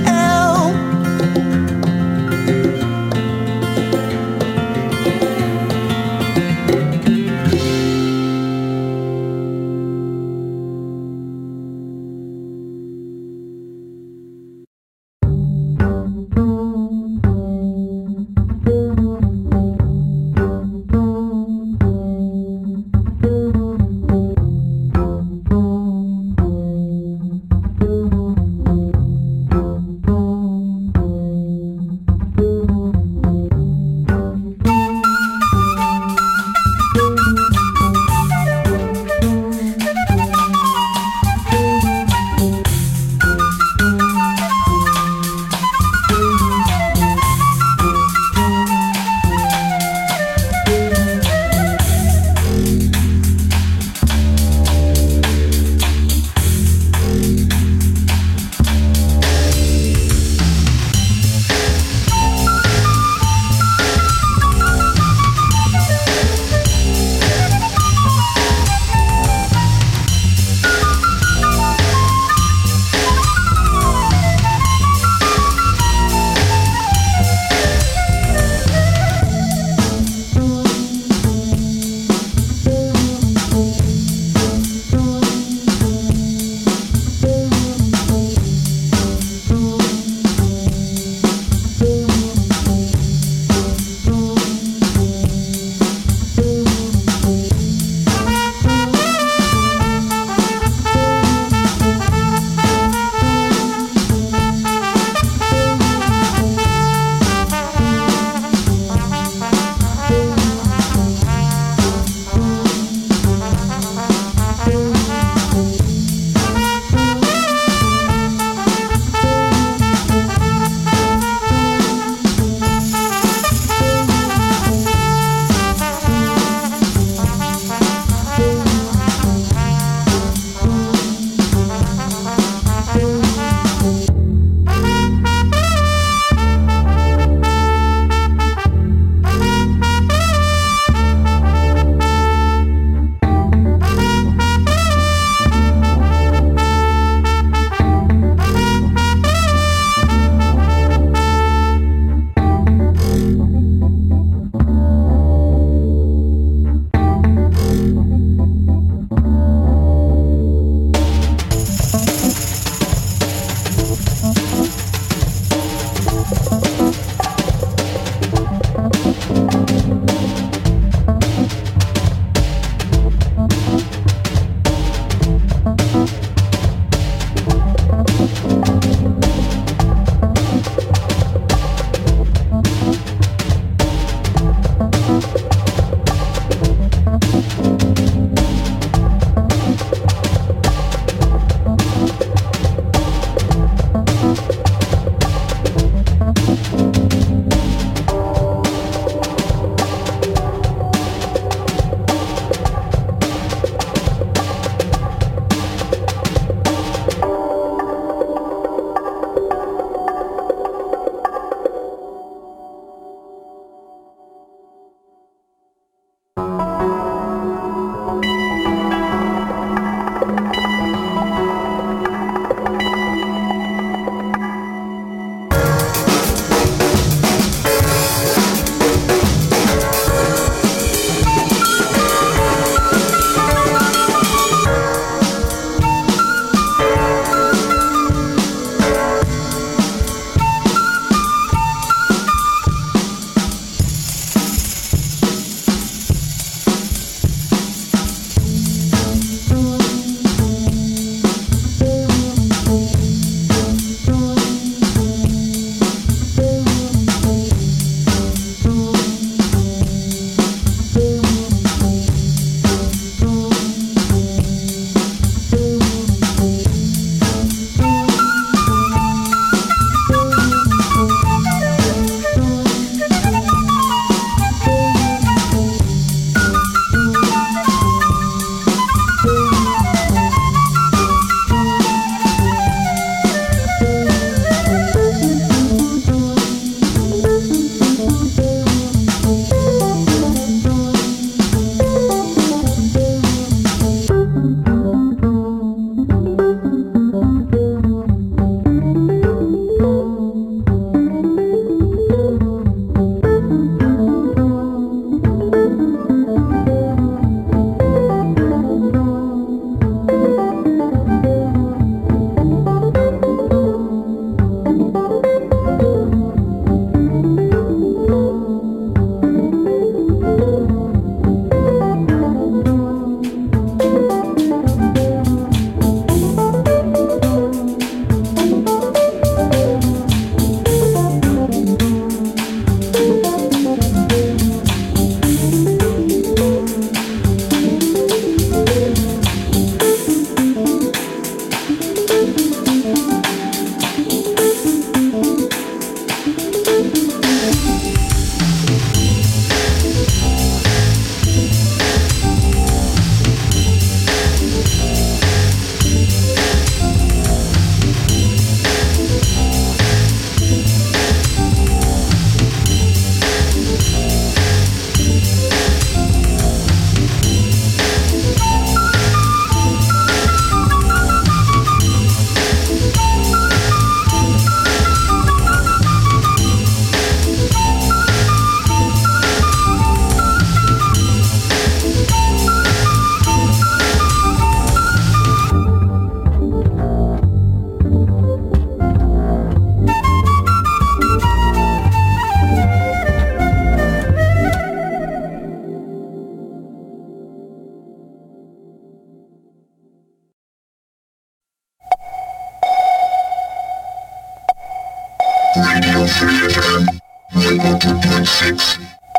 Radio Free F M neunundneunzig Komma sechs.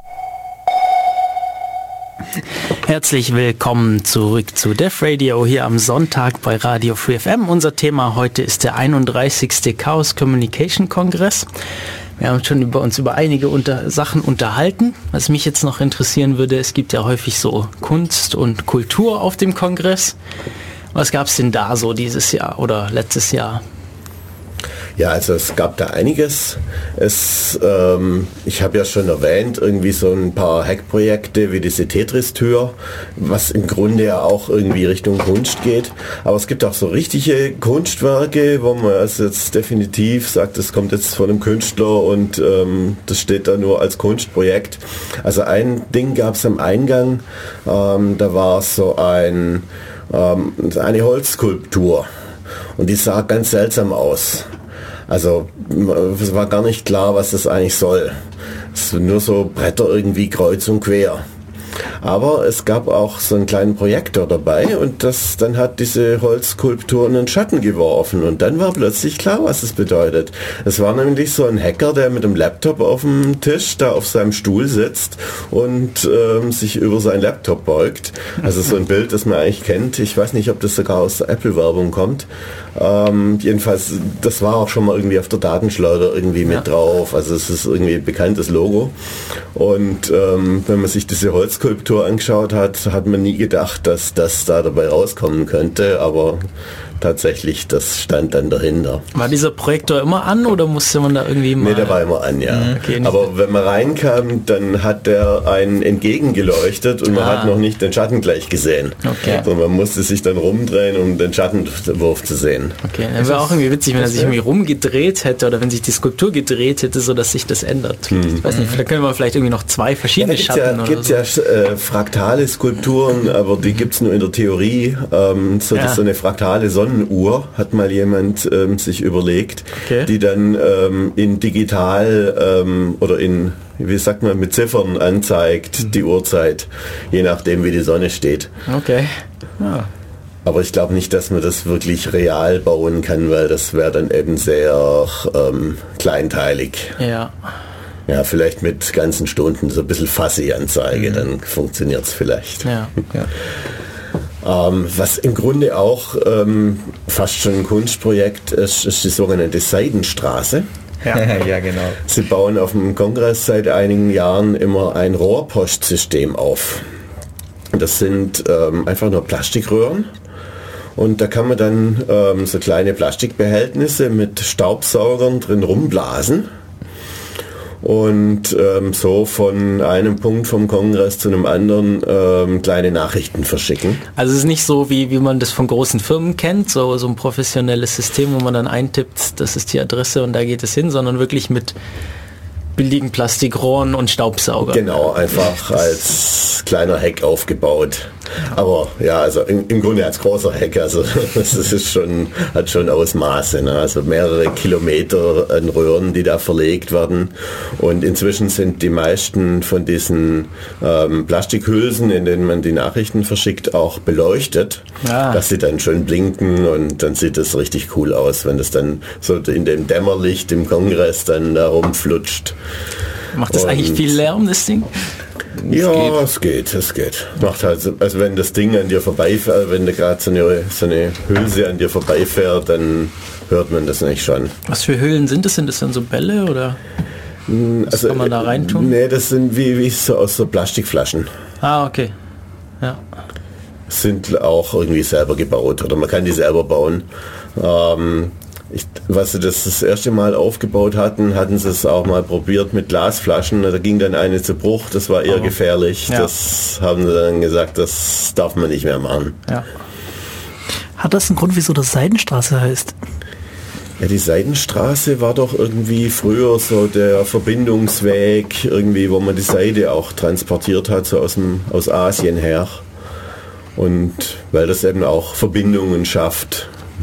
Herzlich willkommen zurück zu Def Radio hier am Sonntag bei Radio Free F M. Unser Thema heute ist der einunddreißigste Chaos Communication Kongress. Wir haben schon über uns über einige unter Sachen unterhalten. Was mich jetzt noch interessieren würde, es gibt ja häufig so Kunst und Kultur auf dem Kongress. Was gab es denn da so dieses Jahr oder letztes Jahr? Ja, also es gab da einiges. Es, ähm, ich habe ja schon erwähnt, irgendwie so ein paar Hackprojekte wie diese Tetris-Tür, was im Grunde ja auch irgendwie Richtung Kunst geht. Aber es gibt auch so richtige Kunstwerke, wo man also jetzt definitiv sagt, das kommt jetzt von einem Künstler und ähm, das steht da nur als Kunstprojekt. Also ein Ding gab es am Eingang, ähm, da war so ein, ähm, eine Holzskulptur und die sah ganz seltsam aus. Also es war gar nicht klar, was das eigentlich soll. Es sind nur so Bretter irgendwie kreuz und quer. Aber es gab auch so einen kleinen Projektor dabei und das dann hat diese Holzskulptur in den Schatten geworfen und dann war plötzlich klar, was es bedeutet. Es war nämlich so ein Hacker, der mit dem Laptop auf dem Tisch da auf seinem Stuhl sitzt und ähm, sich über seinen Laptop beugt. Also so ein Bild, das man eigentlich kennt. Ich weiß nicht, ob das sogar aus der Apple-Werbung kommt. Ähm, jedenfalls, das war auch schon mal irgendwie auf der Datenschleuder irgendwie mit ja. drauf. Also es ist irgendwie ein bekanntes Logo. Und ähm, wenn man sich diese Holzskulptur angeschaut hat, hat man nie gedacht, dass das da dabei rauskommen könnte. Aber tatsächlich, das stand dann dahinter. War dieser Projektor immer an oder musste man da irgendwie mal... Nee, der war immer an, ja. Okay, aber wenn man reinkam, dann hat der einen entgegengeleuchtet und man ah. hat noch nicht den Schatten gleich gesehen. Okay. Also man musste sich dann rumdrehen, um den Schattenwurf zu sehen. Okay, das wäre auch irgendwie witzig, wenn er sich irgendwie rumgedreht hätte oder wenn sich die Skulptur gedreht hätte, so dass sich das ändert. Hm. Ich weiß nicht, da können wir vielleicht irgendwie noch zwei verschiedene ja, Schatten ja, oder gibt's so. ja äh, fraktale Skulpturen, aber die gibt es nur in der Theorie. Ähm, so, ja. so eine fraktale Sonnenuhr hat mal jemand ähm, sich überlegt, okay. die dann ähm, in digital ähm, oder in, wie sagt man, mit Ziffern anzeigt, mhm. die Uhrzeit, je nachdem wie die Sonne steht. Okay. Ja. Aber ich glaube nicht, dass man das wirklich real bauen kann, weil das wäre dann eben sehr ähm, kleinteilig. Ja. Ja, vielleicht mit ganzen Stunden so ein bisschen Fuzzy-Anzeige, mhm. dann funktioniert es vielleicht. Ja. Ja. Ähm, was im Grunde auch ähm, fast schon ein Kunstprojekt ist, ist die sogenannte Seidenstraße. Ja. ja, genau. Sie bauen auf dem Kongress seit einigen Jahren immer ein Rohrpostsystem auf. Das sind ähm, einfach nur Plastikröhren. Und da kann man dann ähm, so kleine Plastikbehältnisse mit Staubsaugern drin rumblasen. Und ähm, so von einem Punkt vom Kongress zu einem anderen ähm, kleine Nachrichten verschicken. Also es ist nicht so, wie, wie man das von großen Firmen kennt, so, so ein professionelles System, wo man dann eintippt, das ist die Adresse und da geht es hin, sondern wirklich mit billigen Plastikrohren und Staubsauger. Genau, einfach als kleiner Hack aufgebaut. Aber ja, also im, im Grunde als großer Hack, also das ist schon, hat schon Ausmaße, ne? Also mehrere Kilometer an Röhren, die da verlegt werden. Und inzwischen sind die meisten von diesen ähm, Plastikhülsen, in denen man die Nachrichten verschickt, auch beleuchtet, ah. dass sie dann schön blinken und dann sieht das richtig cool aus, wenn das dann so in dem Dämmerlicht im Kongress dann da rumflutscht. Macht das und eigentlich viel Lärm, das Ding? Ja, geht. es geht, es geht. Macht halt, also wenn das Ding an dir vorbeifährt, wenn da gerade so eine, so eine Hülse an dir vorbeifährt, dann hört man das nicht schon. Was für Hüllen sind das? Sind das dann so Bälle oder was also, kann man da reintun? Nee, das sind wie, wie so aus so Plastikflaschen. Ah, okay. Ja. Sind auch irgendwie selber gebaut oder man kann die selber bauen. Ähm, Ich, was sie das das erste Mal aufgebaut hatten, hatten sie es auch mal probiert mit Glasflaschen. Da ging dann eine zu Bruch, das war eher oh. gefährlich. Ja. Das haben sie dann gesagt, das darf man nicht mehr machen. Ja. Hat das einen Grund, wieso das Seidenstraße heißt? Ja, die Seidenstraße war doch irgendwie früher so der Verbindungsweg, irgendwie, wo man die Seide auch transportiert hat, so aus, dem, aus Asien her. Und weil das eben auch Verbindungen schafft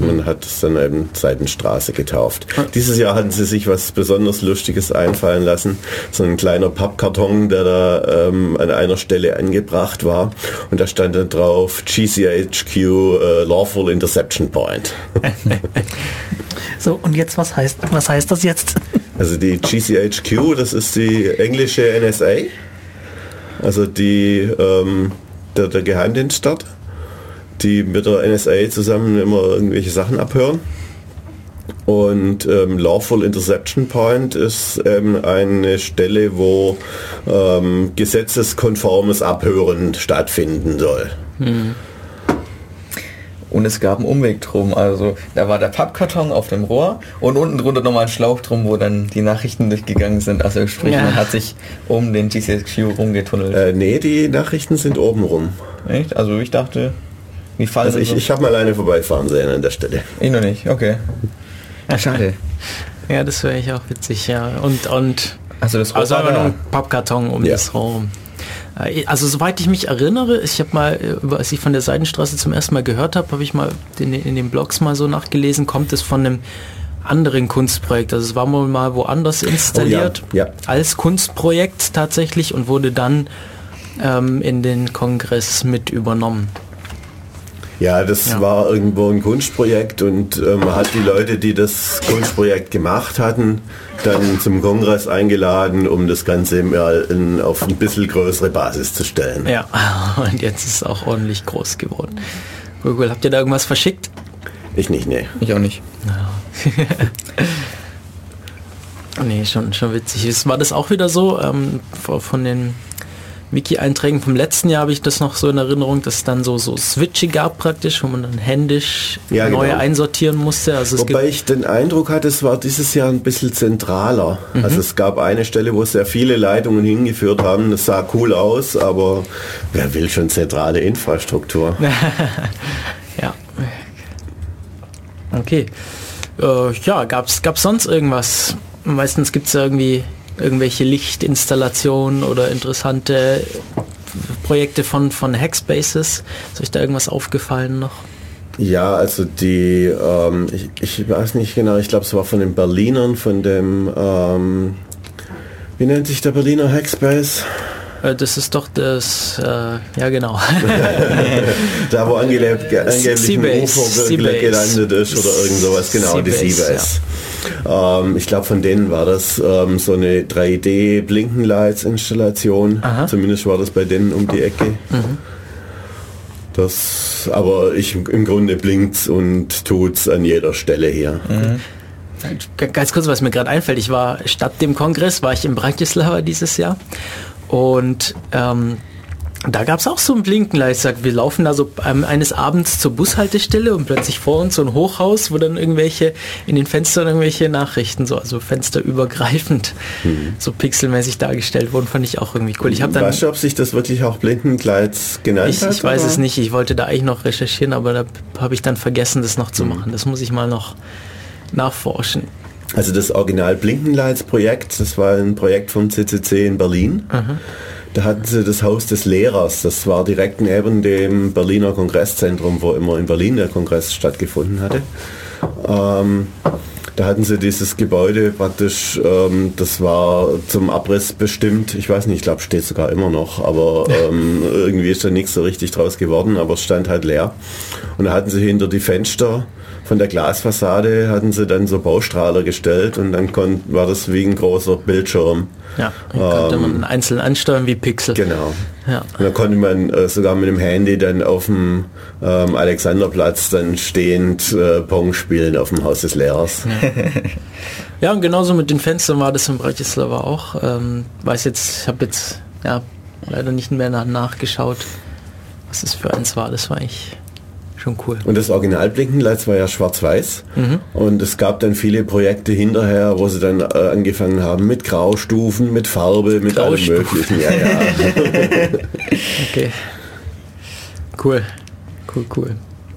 Man hat es dann eben Seidenstraße getauft. Dieses Jahr hatten sie sich was besonders Lustiges einfallen lassen. So ein kleiner Pappkarton, der da ähm, an einer Stelle angebracht war. Und da stand dann drauf G C H Q uh, Lawful Interception Point. So, und jetzt, was heißt, was heißt das jetzt? Also die G C H Q, das ist die englische N S A. Also die, ähm, der, der Geheimdienst dort, die mit der N S A zusammen immer irgendwelche Sachen abhören. Und ähm, Lawful Interception Point ist ähm, eine Stelle, wo ähm, gesetzeskonformes Abhören stattfinden soll. Hm. Und es gab einen Umweg drum, also da war der Pappkarton auf dem Rohr und unten drunter nochmal ein Schlauch drum, wo dann die Nachrichten durchgegangen sind. Also sprich, ja. Man hat sich um den G C H Q rumgetunnelt. Äh, nee, die Nachrichten sind oben rum. Echt? Also ich dachte, wie fallen Also ich, so? ich habe mal eine vorbeifahren sehen an der Stelle. Ich noch nicht, okay. Schade. Ja, das wäre ich auch witzig, ja. Und, und also das also einfach nur ein Pappkarton um ja. das Raum. Also soweit ich mich erinnere, ich habe mal, als ich von der Seidenstraße zum ersten Mal gehört habe, habe ich mal in, in den Blogs mal so nachgelesen, kommt es von einem anderen Kunstprojekt. Also es war wohl mal woanders installiert oh ja, ja. als Kunstprojekt tatsächlich und wurde dann ähm, in den Kongress mit übernommen. Ja, das ja. war irgendwo ein Kunstprojekt und äh, man hat die Leute, die das Kunstprojekt gemacht hatten, dann zum Kongress eingeladen, um das Ganze mal in, auf ein bisschen größere Basis zu stellen. Ja, und jetzt ist es auch ordentlich groß geworden. Google, habt ihr da irgendwas verschickt? Ich nicht, nee. Ich auch nicht. Ja. Nee, schon, schon witzig. War das auch wieder so ähm, von den Wiki-Einträgen vom letzten Jahr habe ich das noch so in Erinnerung, dass es dann so, so Switche gab praktisch, wo man dann händisch ja, neue genau. einsortieren musste. Also es Wobei ich den Eindruck hatte, es war dieses Jahr ein bisschen zentraler. Mhm. Also es gab eine Stelle, wo sehr viele Leitungen hingeführt haben. Das sah cool aus, aber wer will schon zentrale Infrastruktur? Ja. Okay. Äh, ja, gab es sonst irgendwas? Meistens gibt es ja irgendwie irgendwelche Lichtinstallationen oder interessante Projekte von, von Hackspaces. Ist euch da irgendwas aufgefallen noch? Ja, also die, ähm, ich, ich weiß nicht genau, ich glaube es war von den Berlinern, von dem, ähm, wie nennt sich der Berliner Hackspace? Das ist doch das, äh, ja genau. Da wo angeblich ein U F O gelandet ist oder irgend sowas, genau, die Seabase. Ja. Ähm, ich glaube von denen war das ähm, so eine drei D Blinkenlights Installation, aha. Zumindest war das bei denen um die Ecke. Mhm. Das, aber ich im Grunde blinkt's und tut's an jeder Stelle hier. Mhm. Ganz kurz, was mir gerade einfällt, ich war statt dem Kongress, war ich in Bratislava dieses Jahr. Und ähm, da gab es auch so ein Blinkenlight. Sagt, wir laufen da so ähm, eines Abends zur Bushaltestelle und plötzlich vor uns so ein Hochhaus, wo dann irgendwelche in den Fenstern irgendwelche Nachrichten, so also fensterübergreifend, mhm. so pixelmäßig dargestellt wurden, fand ich auch irgendwie cool. Ich hab dann, weißt du, ob sich das wirklich auch Blinkenlights genannt ich, hat? Ich weiß oder? es nicht. Ich wollte da eigentlich noch recherchieren, aber da habe ich dann vergessen, das noch zu mhm. machen. Das muss ich mal noch nachforschen. Also das Original Blinkenlights Projekt, das war ein Projekt vom C C C in Berlin. Mhm. Da hatten sie das Haus des Lehrers, das war direkt neben dem Berliner Kongresszentrum, wo immer in Berlin der Kongress stattgefunden hatte. Ähm, da hatten sie dieses Gebäude praktisch, ähm, das war zum Abriss bestimmt, ich weiß nicht, ich glaube steht sogar immer noch, aber ähm, irgendwie ist da nichts so richtig draus geworden, aber es stand halt leer. Und da hatten sie hinter die Fenster von der Glasfassade hatten sie dann so Baustrahler gestellt und dann kon- war das wie ein großer Bildschirm. Ja, dann konnte ähm, man einzeln ansteuern wie Pixel. Genau. Ja. Und dann konnte man äh, sogar mit dem Handy dann auf dem ähm, Alexanderplatz dann stehend äh, Pong spielen auf dem Haus des Lehrers. Ja. Ja, und genauso mit den Fenstern war das in Bratislava auch. Ähm, weiß jetzt, ich habe jetzt ja leider nicht mehr nach- nachgeschaut, was das für eins war. Das war eigentlich schon cool. Und das Original Blinkenlights war ja schwarz-weiß. Mhm. Und es gab dann viele Projekte hinterher, wo sie dann äh, angefangen haben mit Graustufen, mit Farbe, mit allem Möglichen. Ja, ja. Okay. Cool. Cool, cool.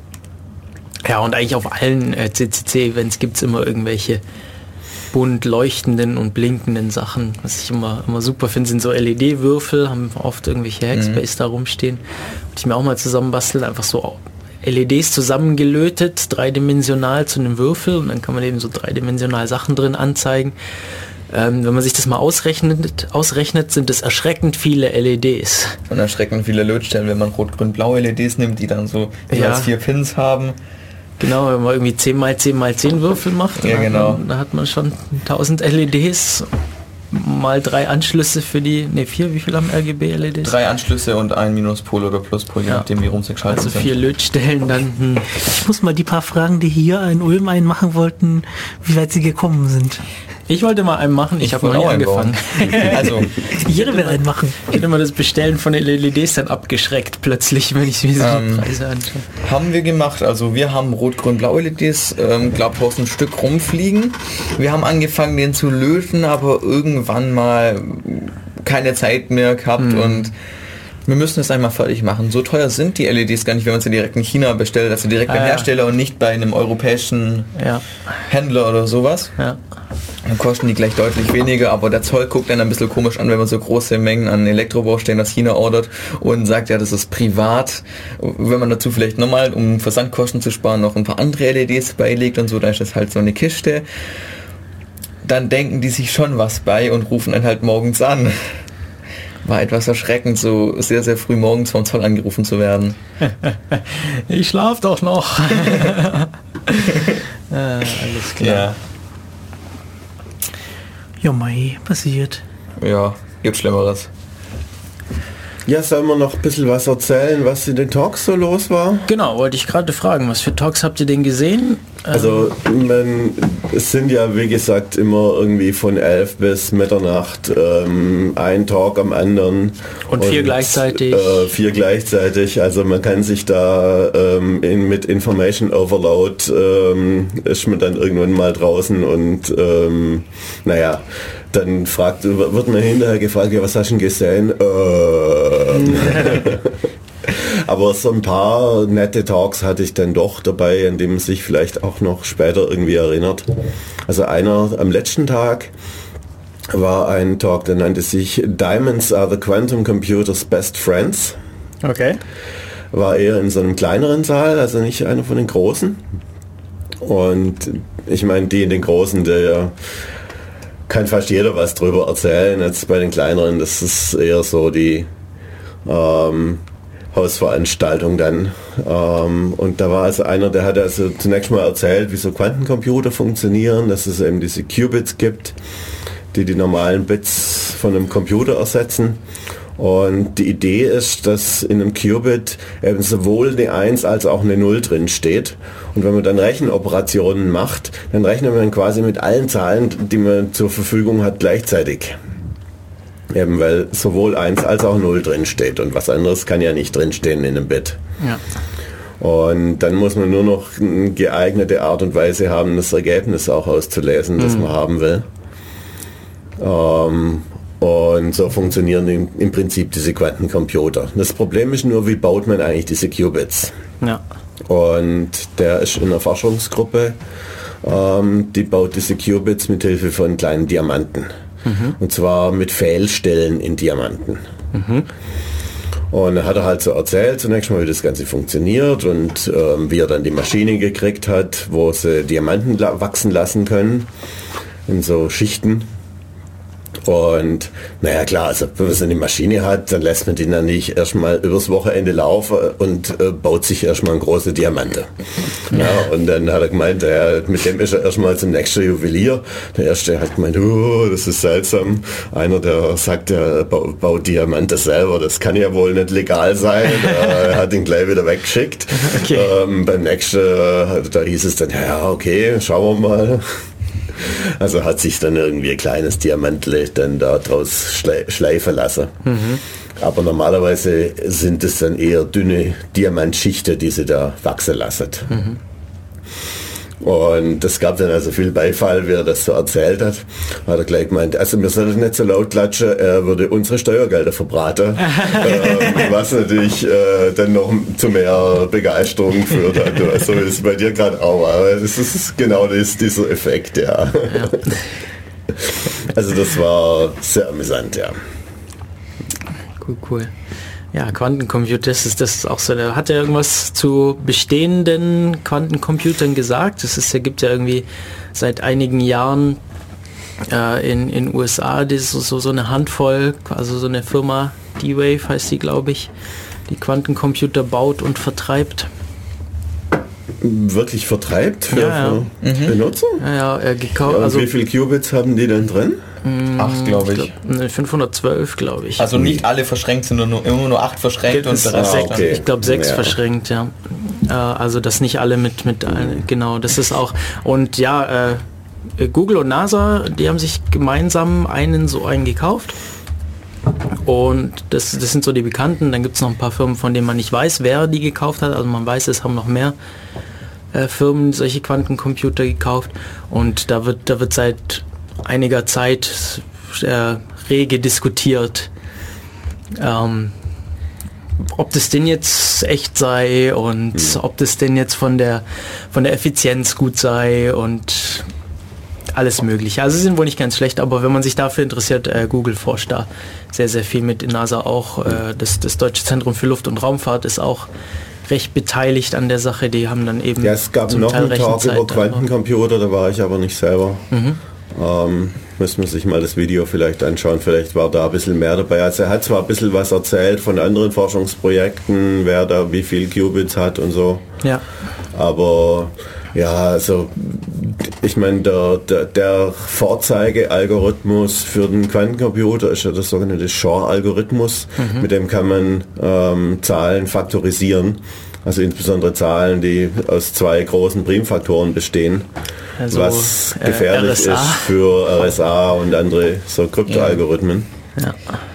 Ja, und eigentlich auf allen äh, C C C-Events gibt es immer irgendwelche bunt leuchtenden und blinkenden Sachen. Was ich immer, immer super finde, sind so L E D-Würfel, haben oft irgendwelche Hackspace mhm. da rumstehen. Und ich mir auch mal zusammenbasteln, einfach so L E Ds zusammengelötet, dreidimensional zu einem Würfel und dann kann man eben so dreidimensional Sachen drin anzeigen. Ähm, wenn man sich das mal ausrechnet, ausrechnet, sind es erschreckend viele L E Ds. Und erschreckend viele Lötstellen, wenn man rot-grün-blau L E Ds nimmt, die dann so jeweils ja. vier Pins haben. Genau, wenn man irgendwie zehn mal zehn mal zehn Würfel macht, ja, genau. hat man, da hat man schon tausend L E Ds, mal drei Anschlüsse für die, ne vier, wie viel haben R G B-L E Ds? Drei Anschlüsse und ein Minuspol oder Pluspol, je ja. nachdem wie rum sie geschaltet also sind. Also vier Lötstellen dann. Hm. Ich muss mal die paar Fragen, die hier in Ulm einen machen wollten, wie weit sie gekommen sind. Ich wollte mal einen machen, ich, ich habe noch nie angefangen. Also, jeder will einen machen. Ich hätte immer das Bestellen von den L E Ds dann abgeschreckt plötzlich, wenn ich mir so ähm, die Preise anschaue. Haben wir gemacht, also wir haben rot-grün-blau L E Ds, ähm, glaube ich, ein Stück rumfliegen. Wir haben angefangen, den zu löten, aber irgendwann mal keine Zeit mehr gehabt hm. und wir müssen es einmal fertig machen. So teuer sind die L E Ds gar nicht, wenn man sie direkt in China bestellt, also direkt ah, beim Hersteller ja. und nicht bei einem europäischen ja. Händler oder sowas. Ja. Dann kosten die gleich deutlich weniger, aber der Zoll guckt dann ein bisschen komisch an, wenn man so große Mengen an Elektrobaustellen aus China ordert und sagt, ja, das ist privat. Wenn man dazu vielleicht nochmal, um Versandkosten zu sparen, noch ein paar andere L E Ds beilegt und so, dann ist das halt so eine Kiste. Dann denken die sich schon was bei und rufen dann halt morgens an. War etwas erschreckend, so sehr, sehr früh morgens vom Zoll angerufen zu werden. Ich schlaf doch noch. ah, alles klar. Ja. Ja, mei, passiert. Ja, gibt Schlimmeres. Ja, sollen wir noch ein bisschen was erzählen, was in den Talks so los war? Genau, wollte ich gerade fragen, was für Talks habt ihr denn gesehen? Also man, es sind ja wie gesagt immer irgendwie von elf bis Mitternacht ähm, ein Talk am anderen. Und vier und, gleichzeitig. Äh, vier gleichzeitig, also man kann sich da ähm, in, mit Information Overload ähm, ist man dann irgendwann mal draußen und ähm, naja, dann fragt, wird man hinterher gefragt, ja, was hast du denn gesehen? Ähm. Aber so ein paar nette Talks hatte ich dann doch dabei, an dem man sich vielleicht auch noch später irgendwie erinnert. Also einer am letzten Tag war ein Talk, der nannte sich Diamonds are the Quantum Computer's Best Friends. Okay. War eher in so einem kleineren Saal, also nicht einer von den großen. Und ich meine, die in den großen, der kann fast jeder was drüber erzählen. Jetzt bei den kleineren, das ist eher so die ähm, Hausveranstaltung dann. Ähm, und da war also einer, der hat also zunächst mal erzählt, wie so Quantencomputer funktionieren, dass es eben diese Qubits gibt, die die normalen Bits von einem Computer ersetzen. Und die Idee ist, dass in einem Qubit eben sowohl eine eins als auch eine null drin steht. Und wenn man dann Rechenoperationen macht, dann rechnet man quasi mit allen Zahlen, die man zur Verfügung hat, gleichzeitig. Eben weil sowohl eins als auch null drin steht. Und was anderes kann ja nicht drinstehen in einem Bit. Ja. Und dann muss man nur noch eine geeignete Art und Weise haben, das Ergebnis auch auszulesen, das mhm. man haben will. Ähm, Und so funktionieren im, im Prinzip diese Quantencomputer. Das Problem ist nur, wie baut man eigentlich diese Qubits? Ja. Und der ist in einer Forschungsgruppe, ähm, die baut diese Qubits mit Hilfe von kleinen Diamanten. Mhm. Und zwar mit Fehlstellen in Diamanten. Mhm. Und da hat er halt so erzählt, zunächst mal, wie das Ganze funktioniert und ähm, wie er dann die Maschine gekriegt hat, wo sie Diamanten la- wachsen lassen können in so Schichten. Und naja klar, also wenn man so eine Maschine hat, dann lässt man die dann nicht erstmal übers Wochenende laufen und äh, baut sich erstmal eine große Diamante. Ja, und dann hat er gemeint, ja, mit dem ist er erstmal zum nächsten Juwelier. Der erste hat gemeint, oh, das ist seltsam. Einer, der sagt, er baut, baut Diamante selber, das kann ja wohl nicht legal sein. Er hat ihn gleich wieder weggeschickt. Okay. Ähm, beim nächsten, da hieß es dann, ja okay, schauen wir mal. Also hat sich dann irgendwie ein kleines Diamantle dann da draus schle- schleifen lassen. Mhm. Aber normalerweise sind es dann eher dünne Diamantschichten, die sie da wachsen lassen. Mhm. Und das gab dann also viel Beifall, wie er das so erzählt hat. Hat er gleich gemeint, also wir sollten nicht so laut klatschen, er würde unsere Steuergelder verbraten. ähm, was natürlich äh, dann noch zu mehr Begeisterung führt hat. So ist es bei dir gerade auch. Aber das ist genau das, dieser Effekt, ja. ja. Also das war sehr amüsant, ja. Cool, cool. Ja, Quantencomputer, das ist, das ist auch so. Hat er irgendwas zu bestehenden Quantencomputern gesagt? Es ist, ja, gibt ja irgendwie seit einigen Jahren äh, in in U S A das ist so, so eine Handvoll, also so eine Firma, D-Wave heißt die, glaube ich, die Quantencomputer baut und vertreibt. Wirklich vertreibt für, Ja, ja. für Mhm. Benutzer? Ja, ja, er gekauft. Ja, und also wie viele Qubits haben die denn drin? Acht, glaube ich. glaub, fünfhundertzwölf, glaube ich. Also nicht alle verschränkt, sind nur, immer nur acht verschränkt und Das der Rest ah, ist dann- okay. Ich glaube sechs Ja. verschränkt, ja. Äh, also das nicht alle mit, mit ein- genau, das ist auch, und ja, äh, Google und NASA, die haben sich gemeinsam einen so einen gekauft. Und das, das sind so die Bekannten. Dann gibt es noch ein paar Firmen, von denen man nicht weiß, wer die gekauft hat. Also man weiß, es haben noch mehr äh, Firmen solche Quantencomputer gekauft. Und da wird, da wird seit einiger Zeit äh, rege diskutiert, ähm, ob das denn jetzt echt sei und ob das denn jetzt von der von der Effizienz gut sei und alles mögliche. Also sie sind wohl nicht ganz schlecht, aber wenn man sich dafür interessiert, äh, Google forscht da sehr, sehr viel mit, in NASA auch. Äh, das, das Deutsche Zentrum für Luft- und Raumfahrt ist auch recht beteiligt an der Sache. Die haben dann eben Ja, es gab zum noch Teil einen Talk Rechenzeit, über aber- Quantencomputer, da war ich aber nicht selber. Mhm. Ähm, müssen wir sich mal das Video vielleicht anschauen, vielleicht war da ein bisschen mehr dabei. Also er hat zwar ein bisschen was erzählt von anderen Forschungsprojekten, wer da wie viel Qubits hat und so, Ja. aber ja, also ich meine, der, der, der Vorzeigealgorithmus für den Quantencomputer ist ja das sogenannte Shor-Algorithmus, Mhm. mit dem kann man ähm, Zahlen faktorisieren. Also insbesondere Zahlen, die aus zwei großen Primfaktoren bestehen, Also, was äh, gefährlich R S A. ist für R S A und andere so Kryptoalgorithmen. Ja.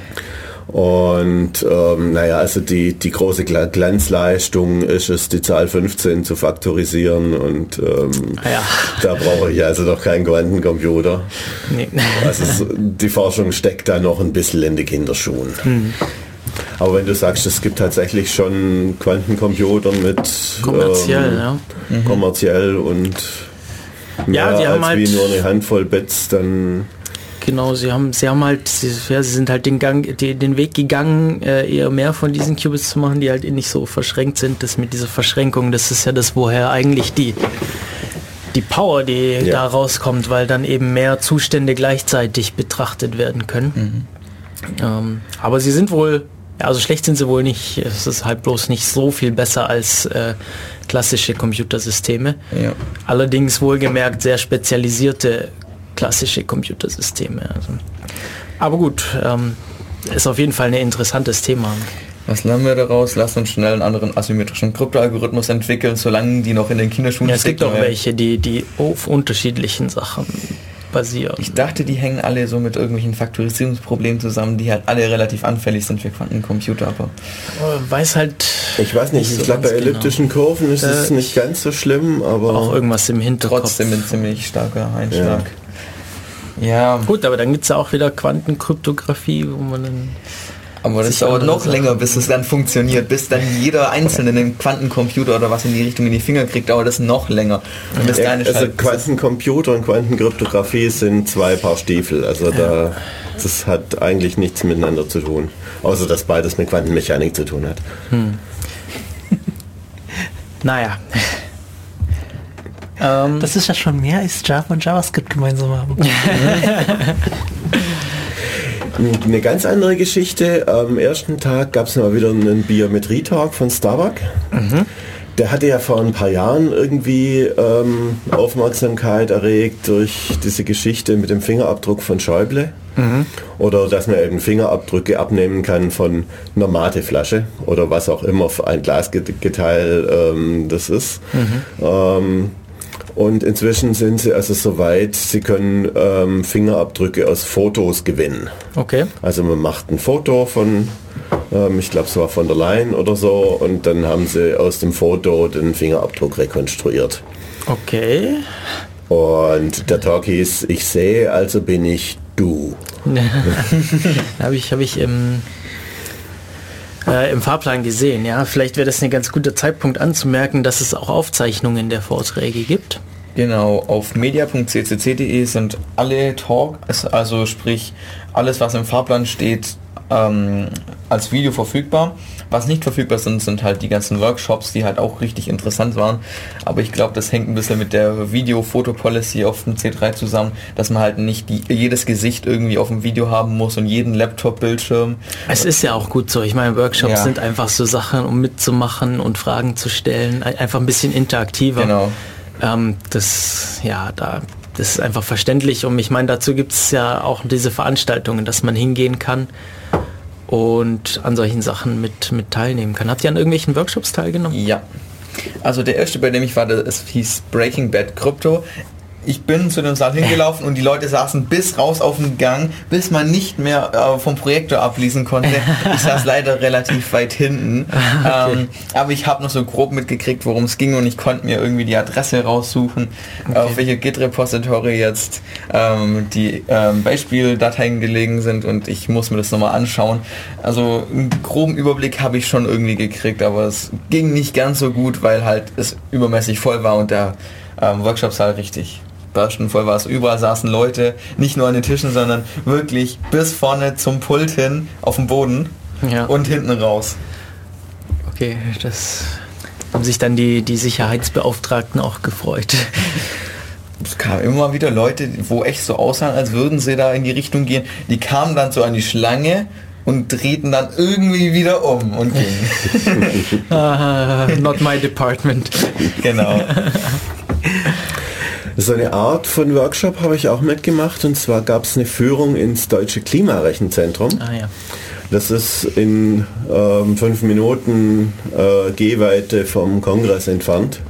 Und ähm, naja, also die, die große Gla- Glanzleistung ist es, die Zahl fünfzehn zu faktorisieren und ähm, Ah ja. da brauche ich also doch keinen Quantencomputer. Nee. Also es, die Forschung steckt da noch ein bisschen in die Kinderschuhen. Hm. Aber wenn du sagst, es gibt tatsächlich schon Quantencomputer mit Kommerziell, ja. ähm, kommerziell und Ja, mehr die haben als halt- wie nur eine Handvoll Bits, dann Genau, sie haben, sie haben halt, sie, ja, sie sind halt den Gang, die, den Weg gegangen, äh, eher mehr von diesen Qubits zu machen, die halt eh nicht so verschränkt sind. Das mit dieser Verschränkung, das ist ja das, woher eigentlich die die Power, die Ja. da rauskommt, weil dann eben mehr Zustände gleichzeitig betrachtet werden können. Ähm, aber sie sind wohl, ja, also schlecht sind sie wohl nicht. Es ist halt bloß nicht so viel besser als äh, klassische Computersysteme. Ja. Allerdings wohlgemerkt sehr spezialisierte klassische Computersysteme. Also. Aber gut, ähm, ist auf jeden Fall ein interessantes Thema. Was lernen wir daraus? Lass uns schnell einen anderen asymmetrischen Kryptoalgorithmus entwickeln, solange die noch in den Kinderschuhen Ja, es gibt stecken. auch welche, die, die auf unterschiedlichen Sachen basieren. Ich dachte, die hängen alle so mit irgendwelchen Faktorisierungsproblemen zusammen, die halt alle relativ anfällig sind für Quantencomputer, aber Aber weiß halt ich weiß nicht, Nicht so ich glaube bei ganz genau. elliptischen Kurven ist es Äh, nicht ganz so schlimm, aber auch irgendwas im Hinterkopf. trotzdem ein ziemlich starker Einschlag. Ja, Gut, aber dann gibt es ja auch wieder Quantenkryptographie, wo man dann... aber das sich dauert andere noch Sachen- länger, bis es dann funktioniert, bis dann jeder Einzelne einen Quantencomputer oder was in die Richtung in die Finger kriegt, dauert das noch länger. Und bis dahin ist also halt- Quantencomputer und Quantenkryptographie sind zwei Paar Stiefel. Also da das hat eigentlich nichts miteinander zu tun. Außer dass beides mit Quantenmechanik zu tun hat. Naja. ähm, Das ist ja schon mehr als Java und JavaScript gemeinsam haben. Eine ganz andere Geschichte. Am ersten Tag gab es mal wieder einen Biometrie-Talk von Starbuck. Der hatte ja vor ein paar Jahren irgendwie ähm, Aufmerksamkeit erregt durch diese Geschichte mit dem Fingerabdruck von Schäuble. Oder dass man eben Fingerabdrücke abnehmen kann von einer Mateflasche oder was auch immer für ein Glasgeteil ähm, das ist. Ähm, und inzwischen sind sie also so weit, sie können ähm, Fingerabdrücke aus Fotos gewinnen. okay. Also man macht ein Foto von, ähm, ich glaube es war von der Leyen oder so, und dann haben sie aus dem Foto den Fingerabdruck rekonstruiert. Okay. Und der Talk hieß, ich sehe, also bin ich du. habe ich, hab ich im, äh, im Fahrplan gesehen. Ja, vielleicht wäre das ein ganz guter Zeitpunkt anzumerken, dass es auch Aufzeichnungen der Vorträge gibt. Genau, auf media punkt c c c punkt d e sind alle Talks, also sprich alles, was im Fahrplan steht, ähm, als Video verfügbar. Was nicht verfügbar sind, sind halt die ganzen Workshops, die halt auch richtig interessant waren. Aber ich glaube, das hängt ein bisschen mit der Video-Foto-Policy auf dem C drei zusammen, dass man halt nicht die, jedes Gesicht irgendwie auf dem Video haben muss und jeden Laptop-Bildschirm. Es ist ja auch gut so. Ich meine, Workshops Ja. sind einfach so Sachen, um mitzumachen und Fragen zu stellen. Einfach ein bisschen interaktiver. Genau. Ähm, das, ja, da, das ist einfach verständlich. Und ich meine, dazu gibt es ja auch diese Veranstaltungen, dass man hingehen kann und an solchen Sachen mit, mit teilnehmen kann. Habt ihr an irgendwelchen Workshops teilgenommen? Ja. Also der erste, bei dem ich war, das hieß Breaking Bad Crypto. Ich bin zu dem Saal hingelaufen und die Leute saßen bis raus auf den Gang, bis man nicht mehr äh, vom Projektor ablesen konnte. Ich saß leider relativ weit hinten. Okay. Ähm, aber ich habe noch so grob mitgekriegt, worum es ging und ich konnte mir irgendwie die Adresse raussuchen, Okay. auf welche Git-Repository jetzt ähm, die ähm, Beispieldateien gelegen sind und ich muss mir das nochmal anschauen. Also einen groben Überblick habe ich schon irgendwie gekriegt, aber es ging nicht ganz so gut, weil halt es übermäßig voll war und der ähm, Workshop-Saal richtig Börsten voll war. Es überall saßen Leute, nicht nur an den Tischen, sondern wirklich bis vorne zum Pult hin auf dem Boden Ja. und hinten raus. Okay, das haben sich dann die, die Sicherheitsbeauftragten auch gefreut. Es kamen immer wieder Leute, wo echt so aussahen, als würden sie da in die Richtung gehen. Die kamen dann so an die Schlange und drehten dann irgendwie wieder um und gingen. Ah, not my department. Genau. So eine Art von Workshop habe ich auch mitgemacht, und zwar gab es eine Führung ins Deutsche Klimarechenzentrum. Ah ja. Das ist in ähm, fünf Minuten äh, Gehweite vom Kongress entfernt.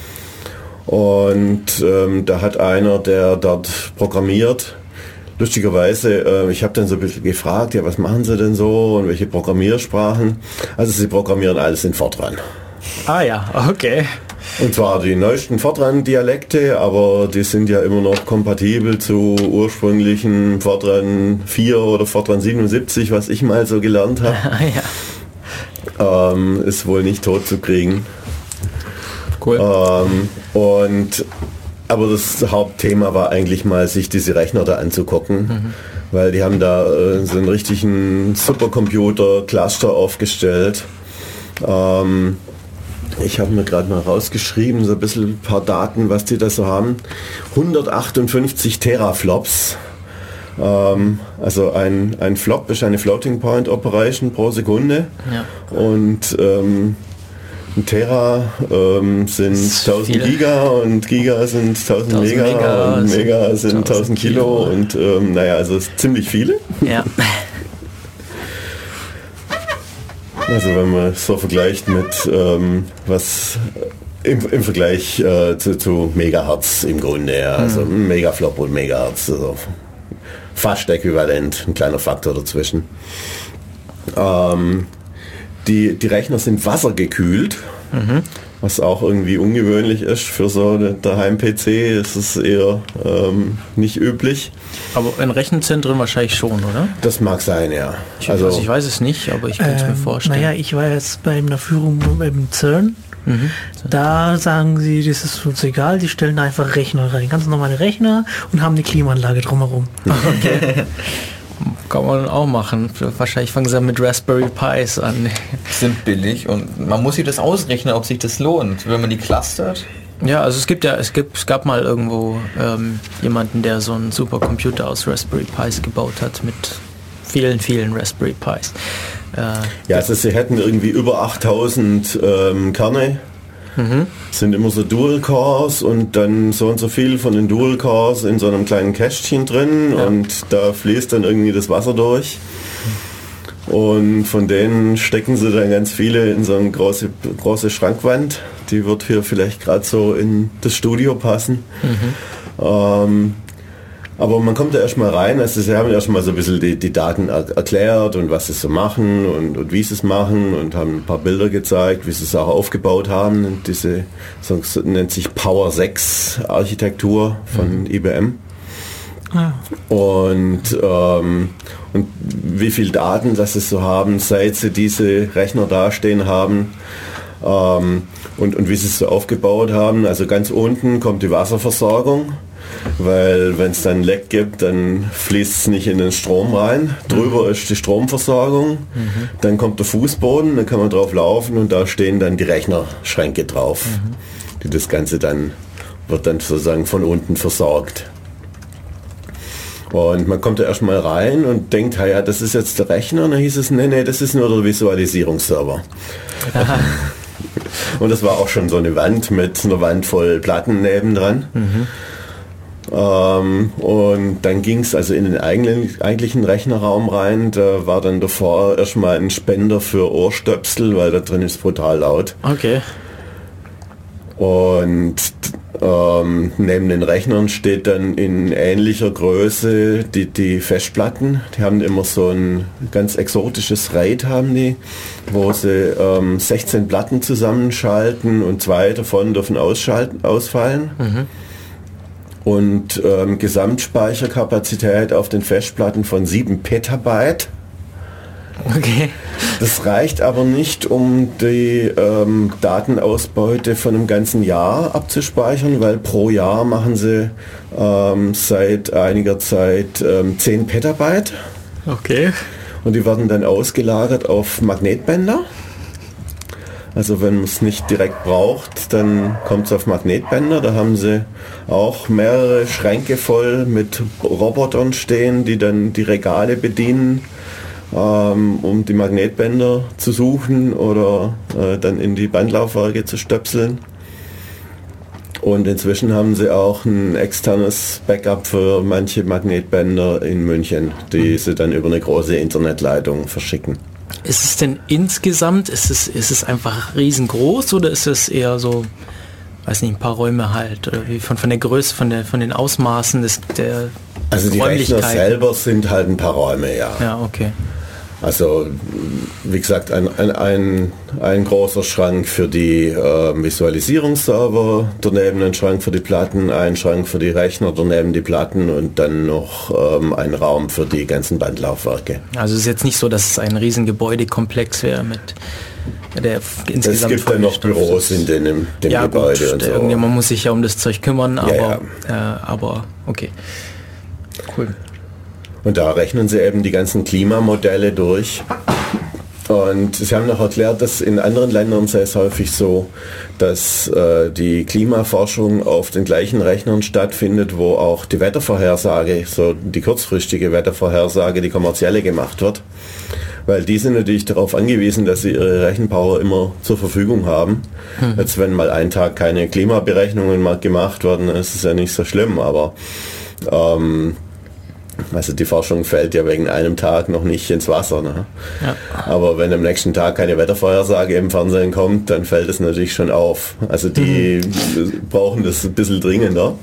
Und ähm, da hat einer, der dort programmiert, lustigerweise, äh, ich habe dann so ein bisschen gefragt, ja, was machen Sie denn so und welche Programmiersprachen? Also sie programmieren alles in Fortran. Ah ja, okay. Und zwar die neuesten Fortran-Dialekte, aber die sind ja immer noch kompatibel zu ursprünglichen Fortran vier oder Fortran siebenundsiebzig, was ich mal so gelernt habe. Ah ja. Ähm, ist wohl nicht tot zu kriegen. Cool. Ähm, und aber das Hauptthema war eigentlich mal, sich diese Rechner da anzugucken, mhm. weil die haben da äh, so einen richtigen Supercomputer-Cluster aufgestellt. Ähm, ich habe mir gerade mal rausgeschrieben, so ein bisschen ein paar Daten, was die da so haben. hundertachtundfünfzig Teraflops. Ähm, also ein, ein Flop ist eine Floating Point Operation pro Sekunde. Ja. Und ähm, ein Tera ähm, sind tausend viele. Giga und Giga sind tausend Mega, Mega und sind Mega sind tausend Kilo, Kilo. und ähm, naja, also es ist ziemlich viele. Ja. Also wenn man so vergleicht mit ähm, was im, im Vergleich äh, zu, zu Megahertz im Grunde, ja. Also ein Megaflop und Megahertz, also fast äquivalent, ein kleiner Faktor dazwischen. Ähm, die, die Rechner sind wassergekühlt, mhm. was auch irgendwie ungewöhnlich ist für so einen Daheim-P C, ist es eher ähm, nicht üblich. Aber in Rechenzentren wahrscheinlich schon, oder? Das mag sein, ja. Ich, also, also ich weiß es nicht, aber ich kann es ähm, mir vorstellen. Naja, ich war jetzt bei einer Führung beim CERN. Mhm. Da sagen sie, das ist uns egal, die stellen da einfach Rechner rein, ganz normale Rechner, und haben eine Klimaanlage drumherum. Okay. Kann man auch machen. Wahrscheinlich fangen sie mit Raspberry Pis an. Sind billig und man muss sich das ausrechnen, ob sich das lohnt, wenn man die clustert. Ja, also es gibt ja, es gibt, es gab mal irgendwo ähm, jemanden, der so einen Supercomputer aus Raspberry Pis gebaut hat mit vielen, vielen Raspberry Pis. Äh, ja, also sie hätten irgendwie über achttausend ähm, Kerne. Mhm. Sind immer so Dual Cores und dann so und so viel von den Dual Cores in so einem kleinen Kästchen drin, ja. Und da fließt dann irgendwie das Wasser durch. Und von denen stecken sie dann ganz viele in so eine große, große Schrankwand. Die wird hier vielleicht gerade so in das Studio passen. Mhm. Ähm, aber man kommt da erstmal rein, also sie haben erstmal so ein bisschen die, die Daten er- erklärt und was sie so machen und, und wie sie es machen und haben ein paar Bilder gezeigt, wie sie es auch aufgebaut haben. Und diese, so, so nennt sich Power sechs Architektur von mhm. I B M. Ah. Und, ähm, und wie viel Daten das sie so haben, seit sie diese Rechner dastehen haben. Ähm, Und, und wie sie es so aufgebaut haben, also ganz unten kommt die Wasserversorgung, weil wenn es dann ein Leck gibt, dann fließt es nicht in den Strom rein. Drüber mhm. ist die Stromversorgung, mhm. dann kommt der Fußboden, da kann man drauf laufen und da stehen dann die Rechnerschränke drauf. Mhm. Die das Ganze dann, wird dann sozusagen von unten versorgt. Und man kommt da erstmal rein und denkt, ja, das ist jetzt der Rechner. Und dann hieß es, nee, nee, das ist nur der Visualisierungsserver. Und das war auch schon so eine Wand mit einer Wand voll Platten nebendran. Mhm. Ähm, und dann ging es also in den eigenen, eigentlichen Rechnerraum rein. Da war dann davor erstmal ein Spender für Ohrstöpsel, weil da drin ist brutal laut. Okay. Und ähm, neben den Rechnern steht dann in ähnlicher Größe die, die Festplatten. Die haben immer so ein ganz exotisches RAID, haben die, wo sie ähm, sechzehn Platten zusammenschalten und zwei davon dürfen ausschalten, ausfallen. Mhm. Und ähm, Gesamtspeicherkapazität auf den Festplatten von sieben Petabyte. Okay. Das reicht aber nicht, um die ähm, Datenausbeute von einem ganzen Jahr abzuspeichern, weil pro Jahr machen sie ähm, seit einiger Zeit ähm, zehn Petabyte. Okay. Und die werden dann ausgelagert auf Magnetbänder. Also wenn man es nicht direkt braucht, dann kommt es auf Magnetbänder. Da haben sie auch mehrere Schränke voll mit Robotern stehen, die dann die Regale bedienen, um die Magnetbänder zu suchen oder äh, dann in die Bandlaufwerke zu stöpseln. Und inzwischen haben sie auch ein externes Backup für manche Magnetbänder in München, die sie dann über eine große Internetleitung verschicken. Ist es denn insgesamt, ist es, ist es einfach riesengroß oder ist es eher so, weiß nicht, ein paar Räume halt? Oder wie von, von der Größe, von, der, von den Ausmaßen des, der Also die Rechner selber sind halt ein paar Räume, ja. Ja, okay. Also wie gesagt, ein, ein, ein, ein großer Schrank für die äh, Visualisierungsserver, daneben ein Schrank für die Platten, ein Schrank für die Rechner, daneben die Platten und dann noch ähm, ein Raum für die ganzen Bandlaufwerke. Also es ist jetzt nicht so, dass es ein riesen Gebäudekomplex wäre mit der insgesamt... Es gibt dann noch Büros in dem, dem ja, Gebäude gut, und so. Irgendjemand muss sich ja um das Zeug kümmern, aber, ja, ja. Äh, aber okay. Cool. Und da rechnen sie eben die ganzen Klimamodelle durch. Und sie haben noch erklärt, dass in anderen Ländern sei es häufig so, dass äh, die Klimaforschung auf den gleichen Rechnern stattfindet, wo auch die Wettervorhersage, so die kurzfristige Wettervorhersage, die kommerzielle gemacht wird. Weil die sind natürlich darauf angewiesen, dass sie ihre Rechenpower immer zur Verfügung haben. Hm. Jetzt wenn mal einen Tag keine Klimaberechnungen mal gemacht werden, dann ist es ja nicht so schlimm, aber ähm, also die Forschung fällt ja wegen einem Tag noch nicht ins Wasser. Ne? Ja. Aber wenn am nächsten Tag keine Wettervorhersage im Fernsehen kommt, dann fällt es natürlich schon auf. Also die mhm. brauchen das ein bisschen dringender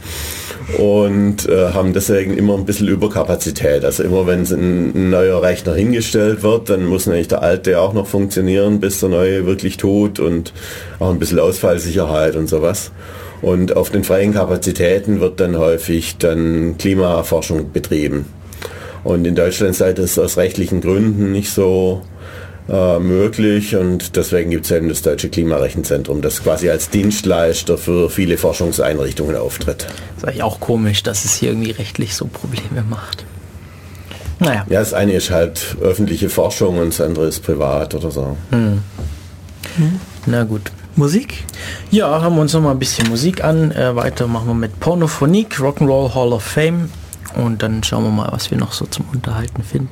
und äh, haben deswegen immer ein bisschen Überkapazität. Also immer wenn ein, ein neuer Rechner hingestellt wird, dann muss natürlich der alte auch noch funktionieren, bis der neue wirklich tut und auch ein bisschen Ausfallsicherheit und sowas. Und auf den freien Kapazitäten wird dann häufig dann Klimaforschung betrieben. Und in Deutschland sei das aus rechtlichen Gründen nicht so äh, möglich und deswegen gibt es eben das Deutsche Klimarechenzentrum, das quasi als Dienstleister für viele Forschungseinrichtungen auftritt. Das ist eigentlich auch komisch, dass es hier irgendwie rechtlich so Probleme macht. Naja. Ja, das eine ist halt öffentliche Forschung und das andere ist privat oder so. Hm. Hm. Na gut. Musik? Ja, haben wir uns noch mal ein bisschen Musik an. Äh, weiter machen wir mit Pornophonique, Rock'n'Roll Hall of Fame. Und dann schauen wir mal, was wir noch so zum Unterhalten finden.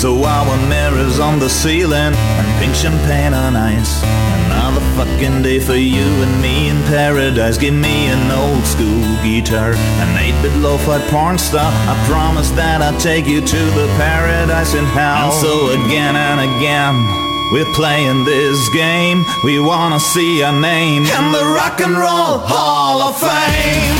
So our mirrors on the ceiling and pink champagne on ice. Another fucking day for you and me in paradise. Give me an old school guitar, an eight-bit lo-fi porn star. I promise that I'll take you to the paradise in hell. And so again and again, we're playing this game. We wanna see our name in the Rock and Roll Hall of Fame.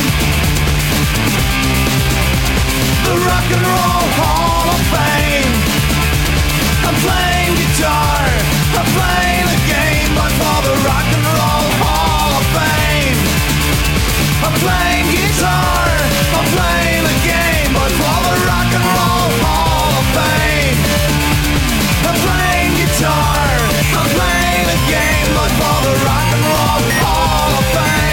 The Rock and Roll Hall of Fame. I'm playing guitar, I'm playing a game, but for the Rock and Roll Hall of Fame. I'm playing guitar, I'm playing a game, but for the Rock and Roll Hall of Fame. I'm playing guitar, I'm playing a game, but for the Rock and Roll Hall of Fame.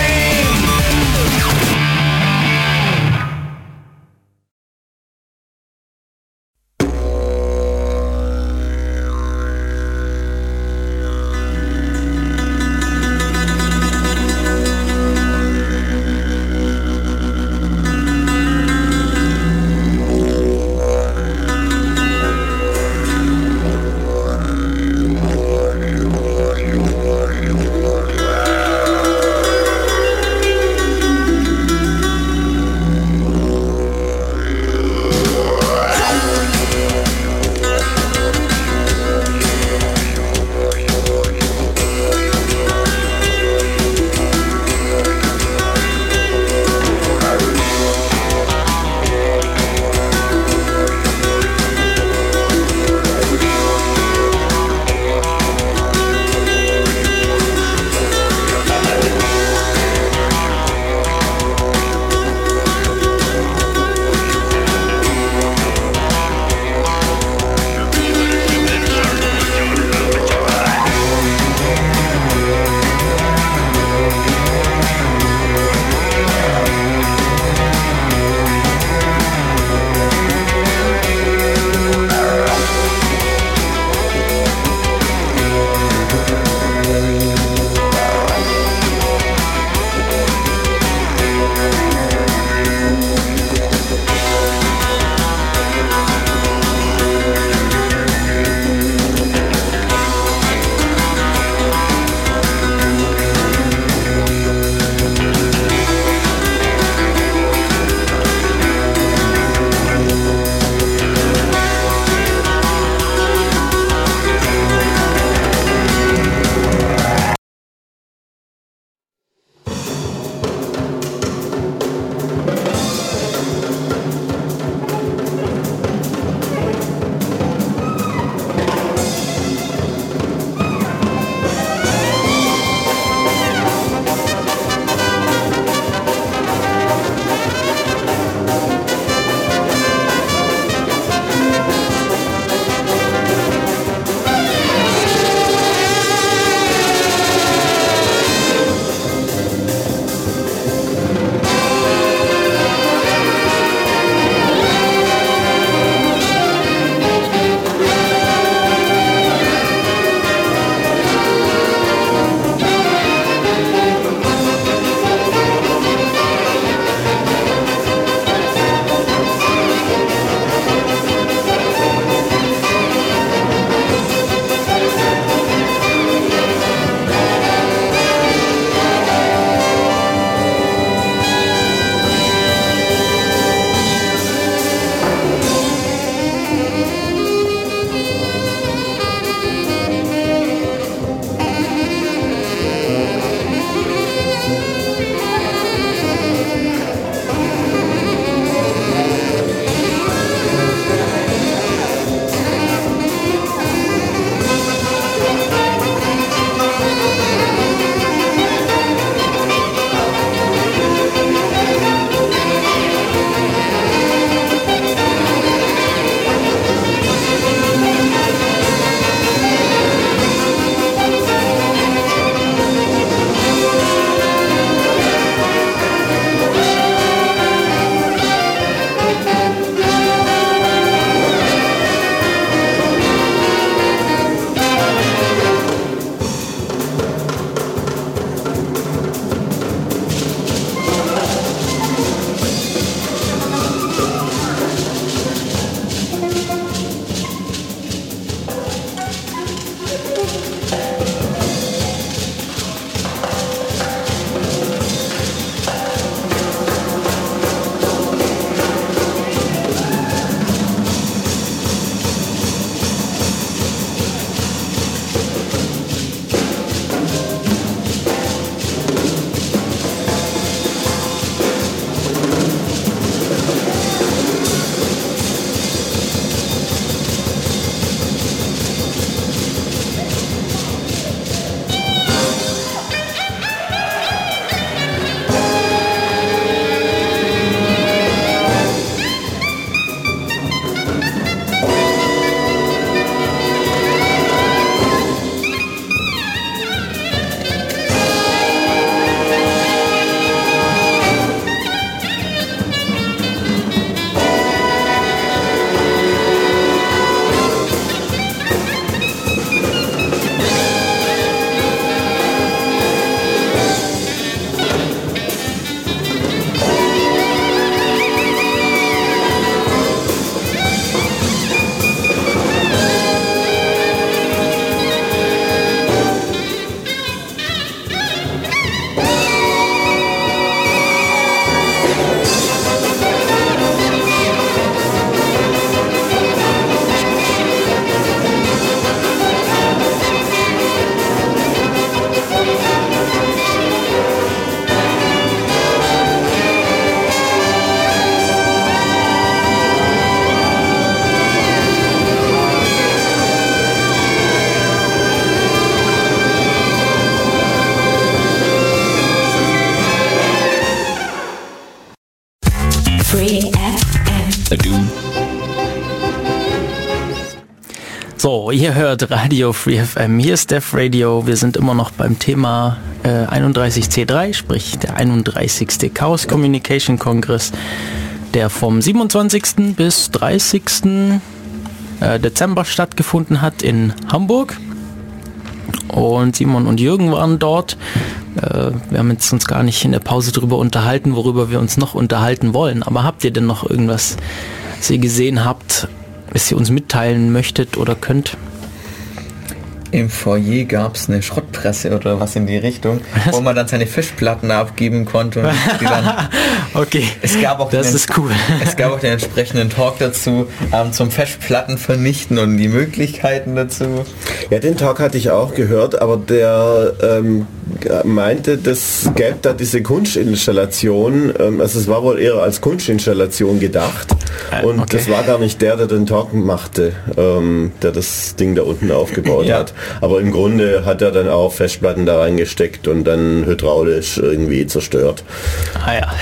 So, ihr hört Radio Free F M, hier ist Def Radio, wir sind immer noch beim Thema äh, einunddreißig C drei, sprich der einunddreißigste Chaos Communication Kongress, der vom siebenundzwanzigsten bis dreißigsten Äh, Dezember stattgefunden hat in Hamburg. Und Simon und Jürgen waren dort. Äh, wir haben jetzt uns gar nicht in der Pause darüber unterhalten, worüber wir uns noch unterhalten wollen. Aber habt ihr denn noch irgendwas, was ihr gesehen habt, was ihr uns mitteilen möchtet oder könnt? Im Foyer gab es eine Schrottpresse oder was in die Richtung, was? Wo man dann seine Fischplatten abgeben konnte. Und die dann okay, es gab auch das den, ist cool. Es gab auch den entsprechenden Talk dazu, ähm, zum Festplatten vernichten und die Möglichkeiten dazu. Ja, den Talk hatte ich auch gehört, aber der ähm, meinte, das gäbe da diese Kunstinstallation, ähm, also es war wohl eher als Kunstinstallation gedacht und okay. Das war gar nicht der, der den Talk machte, ähm, der das Ding da unten aufgebaut ja. hat. Aber im Grunde hat er dann auch Festplatten da reingesteckt und dann hydraulisch irgendwie zerstört. Ah ja,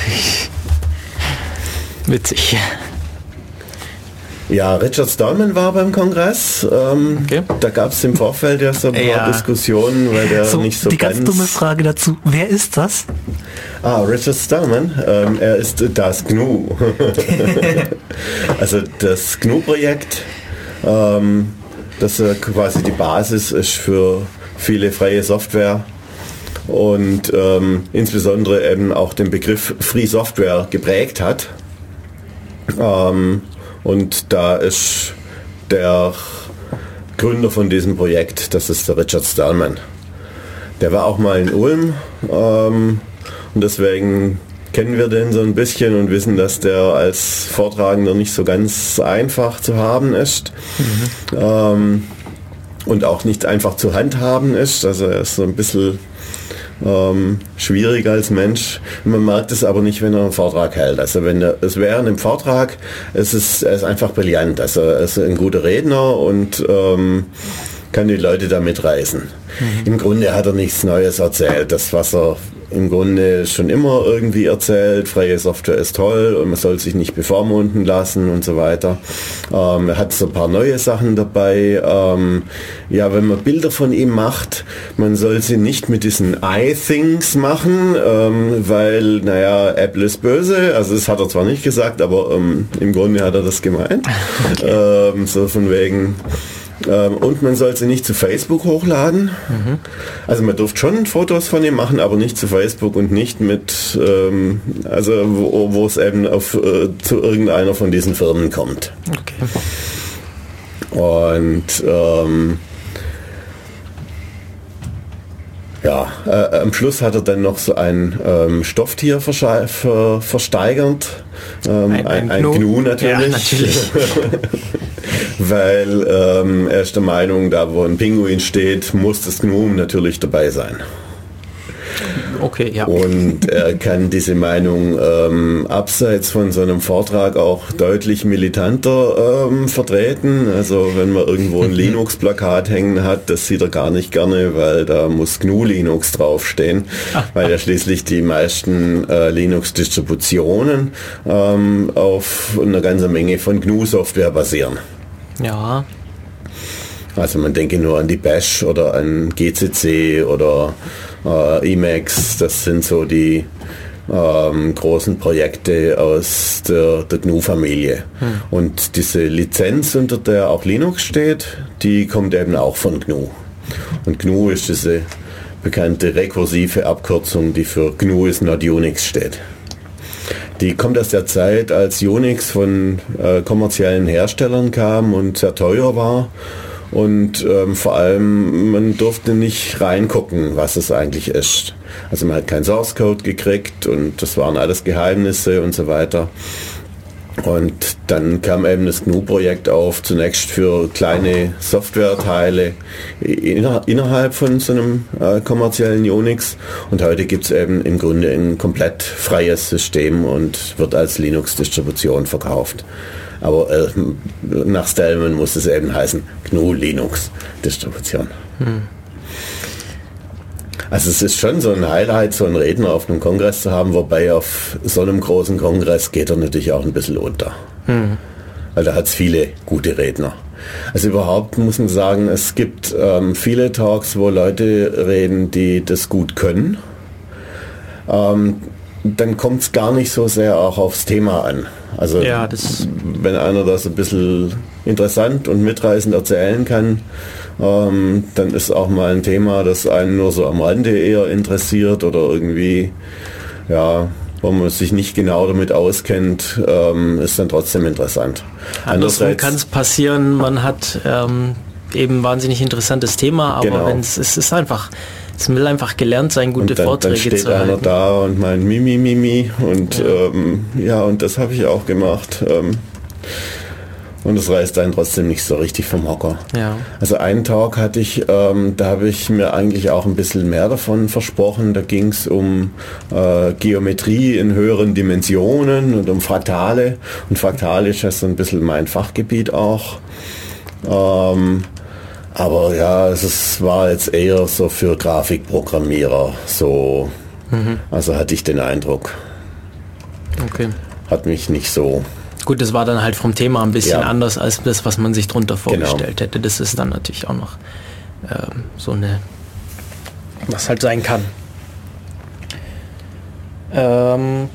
witzig. Ja, Richard Stallman war beim Kongress. Ähm, okay. Da gab es im Vorfeld ja so ein paar ja. Diskussionen, weil der so, nicht so die ganz... ganz dumme Frage dazu, wer ist das? Ah, Richard Stallman, ähm, er ist das G N U. Also das G N U-Projekt, ähm, das äh, quasi die Basis ist für viele freie Software und ähm, insbesondere eben auch den Begriff Free Software geprägt hat. Ähm, Und da ist der Gründer von diesem Projekt, das ist der Richard Stallman. Der war auch mal in Ulm ähm, und deswegen kennen wir den so ein bisschen und wissen, dass der als Vortragender nicht so ganz einfach zu haben ist. Mhm. Ähm, und auch nicht einfach zu handhaben ist. Also er ist so ein bisschen Ähm, schwierig als Mensch. Man merkt es aber nicht, wenn er einen Vortrag hält. Also wenn er, es wäre ein Vortrag, es ist, er ist einfach brillant. Also er ist ein guter Redner und ähm, kann die Leute da mitreißen. Mhm. Im Grunde hat er nichts Neues erzählt. Das, was er im Grunde schon immer irgendwie erzählt, freie Software ist toll und man soll sich nicht bevormunden lassen und so weiter. Ähm, er hat so ein paar neue Sachen dabei. Ähm, ja, wenn man Bilder von ihm macht, man soll sie nicht mit diesen iThings machen, ähm, weil, naja, Apple ist böse. Also das hat er zwar nicht gesagt, aber ähm, im Grunde hat er das gemeint. Okay. Ähm, so von wegen... Ähm, und man soll sie nicht zu Facebook hochladen. Mhm. Also man durfte schon Fotos von ihm machen, aber nicht zu Facebook und nicht mit, ähm, also wo, wo es eben auf, äh, zu irgendeiner von diesen Firmen kommt. Okay. Und ähm, ja, äh, am Schluss hat er dann noch so ein ähm, Stofftier ver ver versteigert. Ähm, ein, ein, ein Gnu. Gnu natürlich. Ja, natürlich. Weil ähm, er ist der Meinung, da wo ein Pinguin steht, muss das Gnu natürlich dabei sein. Okay, ja. Und er kann diese Meinung ähm, abseits von so einem Vortrag auch deutlich militanter ähm, vertreten. Also wenn man irgendwo ein Linux-Plakat hängen hat, das sieht er gar nicht gerne, weil da muss G N U Linux draufstehen, ah, weil ja schließlich die meisten äh, Linux-Distributionen ähm, auf einer ganzen Menge von G N U-Software basieren. Ja. Also man denke nur an die Bash oder an G C C oder äh, Emacs, das sind so die ähm, großen Projekte aus der, der G N U-Familie. Hm. Und diese Lizenz, unter der auch Linux steht, die kommt eben auch von G N U. Und G N U ist diese bekannte rekursive Abkürzung, die für G N U is not Unix steht. Die kommt aus der Zeit, als Unix von äh, kommerziellen Herstellern kam und sehr teuer war. Und ähm, vor allem, man durfte nicht reingucken, was es eigentlich ist. Also man hat keinen Source Code gekriegt und das waren alles Geheimnisse und so weiter. Und dann kam eben das G N U-Projekt auf, zunächst für kleine Softwareteile inner, innerhalb von so einem äh, kommerziellen Unix. Und heute gibt es eben im Grunde ein komplett freies System und wird als Linux-Distribution verkauft. Aber äh, nach Stallman muss es eben heißen G N U Linux Distribution. Hm. Also es ist schon so ein Highlight, so einen Redner auf einem Kongress zu haben, wobei auf so einem großen Kongress geht er natürlich auch ein bisschen unter. Hm. Weil da hat es viele gute Redner. Also überhaupt muss man sagen, es gibt ähm, viele Talks, wo Leute reden, die das gut können. Ähm, dann kommt es gar nicht so sehr auch aufs Thema an. Also ja, das wenn einer das ein bisschen interessant und mitreißend erzählen kann, ähm, dann ist auch mal ein Thema, das einen nur so am Rande eher interessiert oder irgendwie, ja, wo man sich nicht genau damit auskennt, ähm, ist dann trotzdem interessant. Andersrum kann es passieren, man hat ähm, eben wahnsinnig interessantes Thema, aber genau. wenn es ist einfach, es will einfach gelernt sein, gute und dann, Vorträge dann steht zu halten. einer da und meint Mimi, Mimi und ja, ähm, ja und das habe ich auch gemacht. Ähm, und das reißt einen trotzdem nicht so richtig vom Hocker. Ja. Also einen Talk hatte ich, ähm, da habe ich mir eigentlich auch ein bisschen mehr davon versprochen. Da ging es um äh, Geometrie in höheren Dimensionen und um Fraktale. Und Fraktale ist ja so ein bisschen mein Fachgebiet auch. Ähm, aber ja, es ist, war jetzt eher so für Grafikprogrammierer. So, mhm. Also hatte ich den Eindruck. Okay. Hat mich nicht so... Gut, das war dann halt vom Thema ein bisschen ja. anders als das, was man sich drunter vorgestellt genau. hätte. Das ist dann natürlich auch noch ähm, so eine, was halt sein kann. Ähm,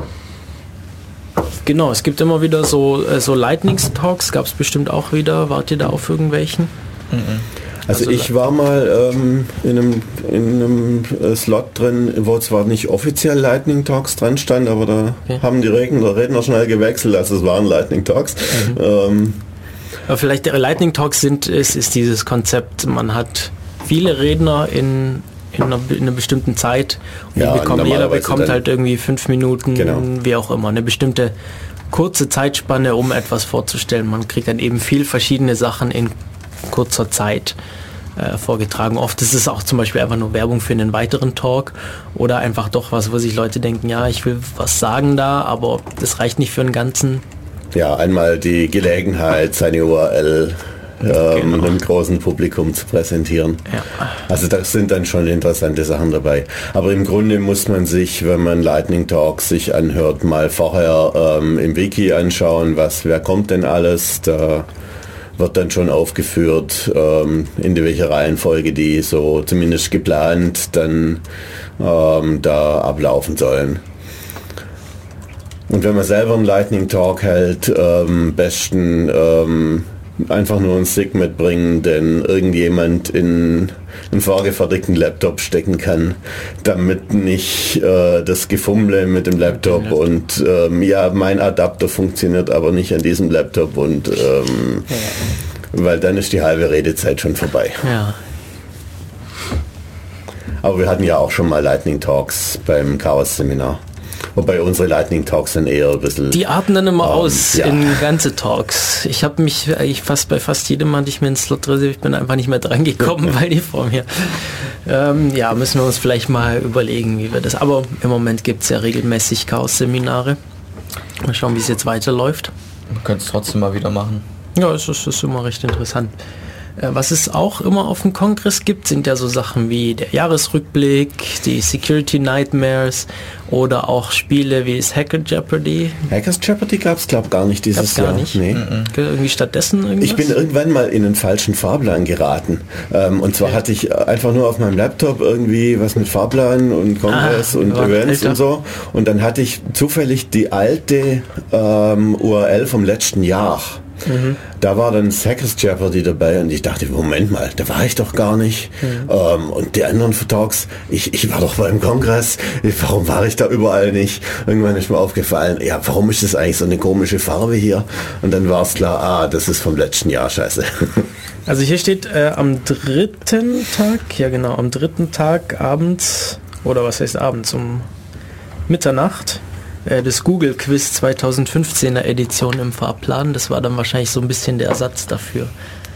genau, es gibt immer wieder so, äh, so Lightning-Talks, gab es bestimmt auch wieder. Wart ihr da auf irgendwelchen? Mhm. Also, also ich war mal ähm, in einem, in einem äh, Slot drin, wo zwar nicht offiziell Lightning Talks dran stand, aber da okay. haben die Redner, Redner schnell gewechselt, also es waren Lightning Talks. Mhm. Ähm, aber vielleicht der Lightning Talks sind, ist, ist dieses Konzept, man hat viele Redner in, in, einer, in einer bestimmten Zeit und ja, bekommt, jeder bekommt halt irgendwie fünf Minuten, genau. wie auch immer, eine bestimmte kurze Zeitspanne, um etwas vorzustellen. Man kriegt dann eben viel verschiedene Sachen in kurzer Zeit äh, vorgetragen. Oft ist es auch zum Beispiel einfach nur Werbung für einen weiteren Talk oder einfach doch was, wo sich Leute denken, ja, ich will was sagen da, aber das reicht nicht für einen ganzen. Ja, einmal die Gelegenheit, seine U R L ähm, genau. einem großen Publikum zu präsentieren. Ja. Also das sind dann schon interessante Sachen dabei. Aber im Grunde muss man sich, wenn man Lightning Talks sich anhört, mal vorher ähm, im Wiki anschauen, was, wer kommt denn alles, da wird dann schon aufgeführt, ähm, in welcher Reihenfolge die so zumindest geplant dann ähm, da ablaufen sollen. Und wenn man selber einen Lightning Talk hält, ähm, besten ähm, einfach nur einen Stick mitbringen, den irgendjemand in einen vorgefertigten Laptop stecken kann, damit nicht äh, das Gefummle mit dem Laptop ja. und ähm, ja, mein Adapter funktioniert aber nicht an diesem Laptop und ähm, ja. weil dann ist die halbe Redezeit schon vorbei. Ja. Aber wir hatten ja auch schon mal Lightning Talks beim Chaos-Seminar. Wobei unsere Lightning Talks dann eher ein bisschen... Die arten dann immer ähm, aus ja. in ganze Talks. Ich habe mich eigentlich fast bei fast jedem hatte ich mir einen Slot reserviert. Ich bin einfach nicht mehr dran gekommen, weil die vor mir... Ähm, ja, müssen wir uns vielleicht mal überlegen, wie wir das... Aber im Moment gibt es ja regelmäßig Chaos-Seminare. Mal schauen, wie es jetzt weiterläuft. Wir können es trotzdem mal wieder machen. Ja, es ist, ist immer recht interessant. Was es auch immer auf dem Kongress gibt, sind ja so Sachen wie der Jahresrückblick, die Security Nightmares oder auch Spiele wie das Hacker Jeopardy. Hackers Jeopardy gab es, glaube ich, gar nicht dieses gab's gar Jahr. Nicht? Nee. Mhm. Irgendwie stattdessen irgendwas? Ich bin irgendwann mal in einen falschen Fahrplan geraten. Ähm, und zwar okay. hatte ich einfach nur auf meinem Laptop irgendwie was mit Fahrplan und Kongress ah, und Events älter. und so. Und dann hatte ich zufällig die alte ähm, U R L vom letzten Jahr. Mhm. Da war dann Hackers Jeopardy dabei und ich dachte, Moment mal, da war ich doch gar nicht. Mhm. Ähm, und die anderen Talks, ich, ich war doch beim Kongress, warum war ich da überall nicht? Irgendwann ist mir aufgefallen, ja, warum ist das eigentlich so eine komische Farbe hier? Und dann war es klar, ah, das ist vom letzten Jahr, scheiße. Also hier steht äh, am dritten Tag, ja genau, am dritten Tag abends, oder was heißt abends, um Mitternacht, das Google Quiz zweitausendfünfzehner Edition im Fahrplan. Das war dann wahrscheinlich so ein bisschen der Ersatz dafür.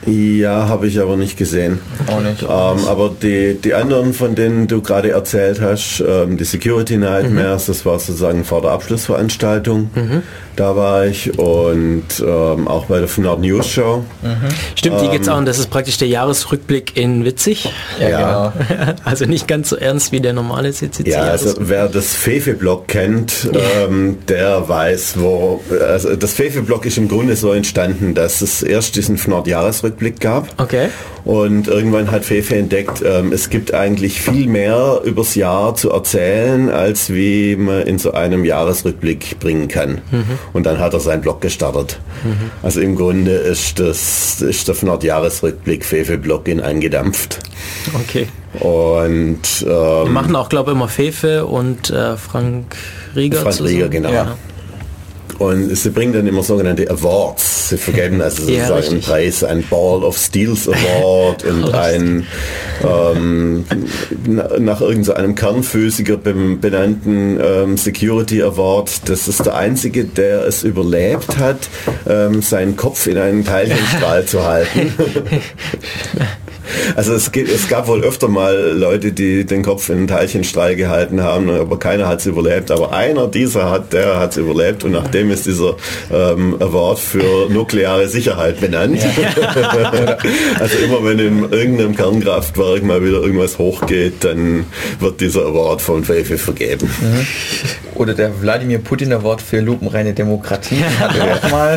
Ja, habe ich aber nicht gesehen. Auch nicht. Ähm, aber die, die anderen, von denen du gerade erzählt hast, ähm, die Security Nightmares, mhm. das war sozusagen vor der Abschlussveranstaltung. Mhm. Da war ich und ähm, auch bei der F N A R D News Show. Mhm. Stimmt, die geht's auch und das ist praktisch der Jahresrückblick in witzig. Ja, ja. Genau. Also nicht ganz so ernst wie der normale C C C. Ja, also wer das Fefe-Blog kennt, ähm, der weiß, wo... Also das Fefe-Blog ist im Grunde so entstanden, dass es erst diesen F N A R D-Jahresrückblick gab. Okay. Und irgendwann hat Fefe entdeckt, ähm, es gibt eigentlich viel mehr übers Jahr zu erzählen, als wie man in so einem Jahresrückblick bringen kann. Mhm. Und dann hat er seinen Blog gestartet. Mhm. Also im Grunde ist das ist der F N A R D-Jahresrückblick Fefe-Blog in eingedampft. Okay. Und ähm, wir machen auch, glaube ich, immer Fefe und äh, Frank Rieger Frank zusammen. Rieger, genau. Ja. Und sie bringen dann immer sogenannte Awards. Sie vergeben also sozusagen ja, einen Preis, ein Ball of Steels Award und ein ähm, nach irgendeinem Kernphysiker benannten ähm, Security Award. Das ist der einzige, der es überlebt hat, ähm, seinen Kopf in einen Teilchenstrahl zu halten. Also es, geht, es gab wohl öfter mal Leute, die den Kopf in einen Teilchenstrahl gehalten haben, aber keiner hat es überlebt. Aber einer dieser hat, der hat es überlebt und nachdem ist dieser ähm, Award für nukleare Sicherheit benannt. Ja. Also immer wenn in irgendeinem Kernkraftwerk mal wieder irgendwas hochgeht, dann wird dieser Award von Fefe vergeben. Mhm. Oder der Wladimir Putin Award für lupenreine Demokratie hat er auch mal.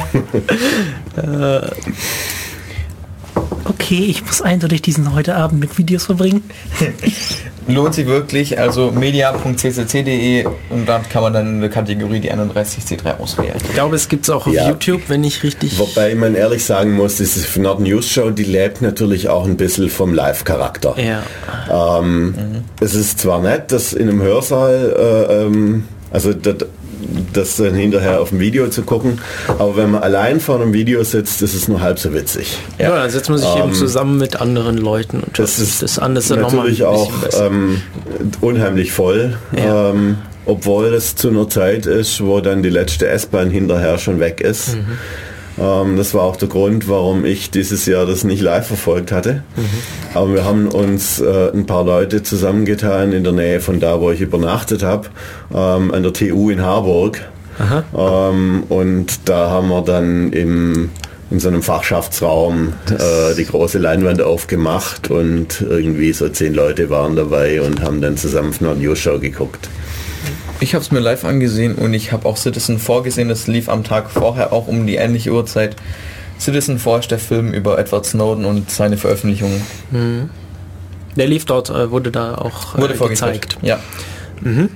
Okay, ich muss eindeutig diesen heute Abend mit Videos verbringen. Lohnt sich wirklich, also media punkt c c c punkt d e und dann kann man dann in der Kategorie die einunddreißig C drei auswählen. Ich glaube, es gibt es auch auf ja. YouTube, wenn ich richtig... Wobei man ehrlich sagen muss, diese F N A R D News Show, die lebt natürlich auch ein bisschen vom Live-Charakter. Ja. Ähm, mhm. Es ist zwar nett, dass in einem Hörsaal, äh, ähm, also das, das dann hinterher auf dem Video zu gucken, aber wenn man allein vor einem Video sitzt, ist es nur halb so witzig. Ja, ja dann setzt man sich ähm, eben zusammen mit anderen Leuten und das ist das anders natürlich auch ähm, unheimlich voll, ja. ähm, obwohl es zu einer Zeit ist, wo dann die letzte S-Bahn hinterher schon weg ist. Mhm. Ähm, das war auch der Grund, warum ich dieses Jahr das nicht live verfolgt hatte. Mhm. Aber wir haben uns äh, ein paar Leute zusammengetan in der Nähe von da, wo ich übernachtet habe, ähm, an der T U in Harburg. Ähm, und da haben wir dann im, in so einem Fachschaftsraum äh, die große Leinwand aufgemacht und irgendwie so zehn Leute waren dabei und haben dann zusammen eine News Show geguckt. Ich habe es mir live angesehen und ich habe auch Citizen four gesehen, das lief am Tag vorher auch um die ähnliche Uhrzeit. Citizen four ist der Film über Edward Snowden und seine Veröffentlichungen. Mhm. Der lief dort, wurde da auch äh, wurde gezeigt. Ja. Mhm.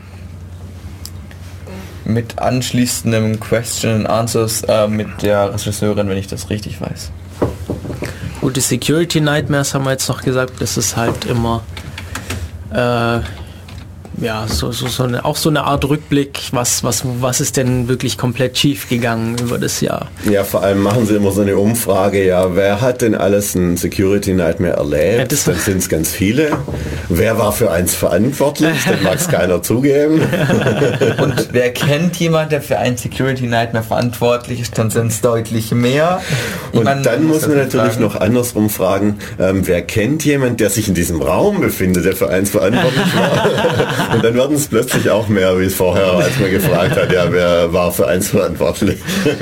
Mit anschließendem Question and Answers äh, mit der Regisseurin, wenn ich das richtig weiß. Gut, die Security Nightmares haben wir jetzt noch gesagt, das ist halt immer äh, ja, so, so, so eine, auch so eine Art Rückblick, was, was, was ist denn wirklich komplett schief gegangen über das Jahr? Ja, vor allem machen sie immer so eine Umfrage, ja, wer hat denn alles ein Security Nightmare erlebt? Ja, dann sind es ganz viele. Wer war für eins verantwortlich? Dann mag es keiner zugeben. Und wer kennt jemand, der für ein Security Nightmare verantwortlich ist, dann sind es deutlich mehr. Und man dann muss man natürlich fragen. noch andersrum fragen, ähm, wer kennt jemand, der sich in diesem Raum befindet, der für eins verantwortlich war? Und dann werden es plötzlich auch mehr, wie es vorher, als man gefragt hat, ja, wer war für eins verantwortlich.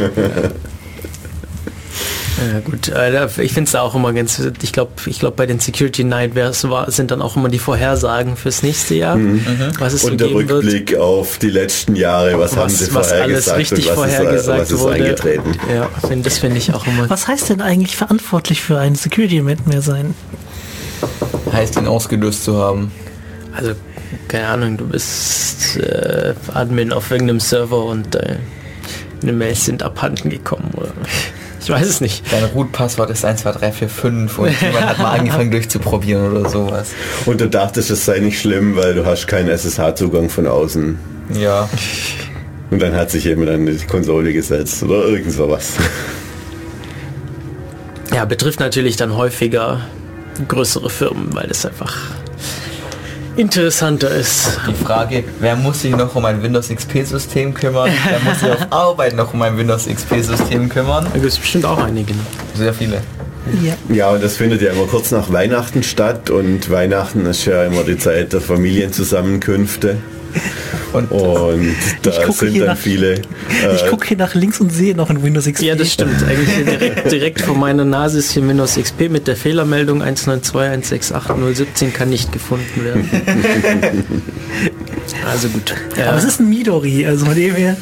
Ja gut, ich finde es auch immer ganz, ich glaube, ich glaube bei den Security Nightmares sind dann auch immer die Vorhersagen fürs nächste Jahr, mhm. was es so und der geben Rückblick wird. Auf die letzten Jahre, was, was haben sie was vorhergesagt alles richtig und was vorhergesagt ist, was ist wurde. eingetreten. Ja, find, das finde ich auch immer. Was heißt denn eigentlich verantwortlich für ein Security Nightmare sein? Heißt ihn ausgelöst zu haben. Also keine Ahnung, du bist äh, Admin auf irgendeinem Server und äh, eine Mails sind abhanden gekommen oder ich weiß es nicht. Dein Root-Passwort ist eins zwei drei vier fünf und jemand hat mal angefangen durchzuprobieren oder sowas. Und du dachtest, es sei nicht schlimm, weil du hast keinen S S H-Zugang von außen. Ja. Und dann hat sich jemand an die Konsole gesetzt oder irgend sowas. Ja, betrifft natürlich dann häufiger größere Firmen, weil es einfach interessanter ist. Die Frage, wer muss sich noch um ein Windows X P-System kümmern? Wer muss sich auf Arbeit noch um ein Windows X P-System kümmern? Da gibt es bestimmt auch einige. Sehr viele. Ja. Ja, und das findet ja immer kurz nach Weihnachten statt und Weihnachten ist ja immer die Zeit der Familienzusammenkünfte. Und, und da sind dann nach, viele... Äh, ich gucke hier nach links und sehe noch ein Windows X P. Ja, das stimmt. Eigentlich hier direkt, direkt vor meiner Nase ist hier Windows X P mit der Fehlermeldung eins neun zwei eins sechs acht null eins sieben kann nicht gefunden werden. Also gut. Aber es ist ein Midori, also von dem her...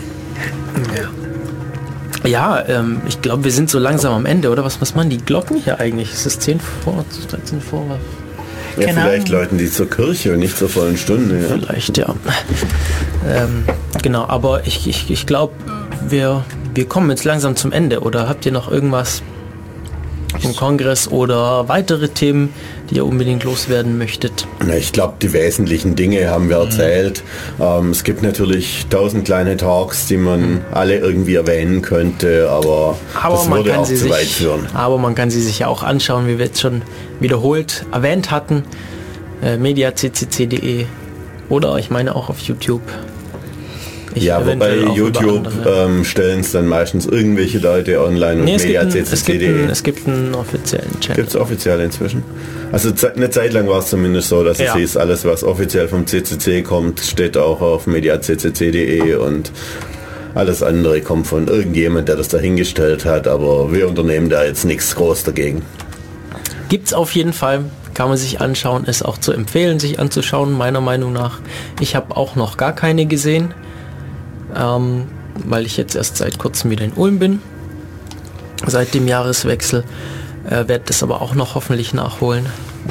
Ja, ähm, ich glaube, wir sind so langsam am Ende, oder? Was, was machen die Glocken hier eigentlich? Ist es zehn vor, dreizehn vor? Ja, Keine vielleicht Ahnung. läuten die zur Kirche und nicht zur vollen Stunde. Ja. Vielleicht, ja. Ähm, genau, aber ich, ich, ich glaube, wir, wir kommen jetzt langsam zum Ende. Oder habt ihr noch irgendwas im Kongress oder weitere Themen, die ihr unbedingt loswerden möchtet? Na, ich glaube, die wesentlichen Dinge haben wir erzählt. Mhm. Ähm, es gibt natürlich tausend kleine Talks, die man mhm. alle irgendwie erwähnen könnte, aber, aber das man würde kann auch sie zu sich, weit führen. Aber man kann sie sich ja auch anschauen, wie wir jetzt schon wiederholt erwähnt hatten. Äh, media c c c punkt d e oder ich meine auch auf YouTube. Ich ja, wobei YouTube ähm, stellen es dann meistens irgendwelche Leute online und nee, media c c c punkt d e. Es gibt einen offiziellen Channel. Gibt es offiziell inzwischen? Also eine Zeit lang war es zumindest so, dass ja. es hieß, alles was offiziell vom C C C kommt, steht auch auf media c c c punkt d e und alles andere kommt von irgendjemand, der das dahingestellt hat, aber wir unternehmen da jetzt nichts groß dagegen. Gibt's auf jeden Fall, kann man sich anschauen, ist auch zu empfehlen, sich anzuschauen, meiner Meinung nach. Ich habe auch noch gar keine gesehen. Ähm, weil ich jetzt erst seit kurzem wieder in Ulm bin, seit dem Jahreswechsel, äh, werde das aber auch noch hoffentlich nachholen.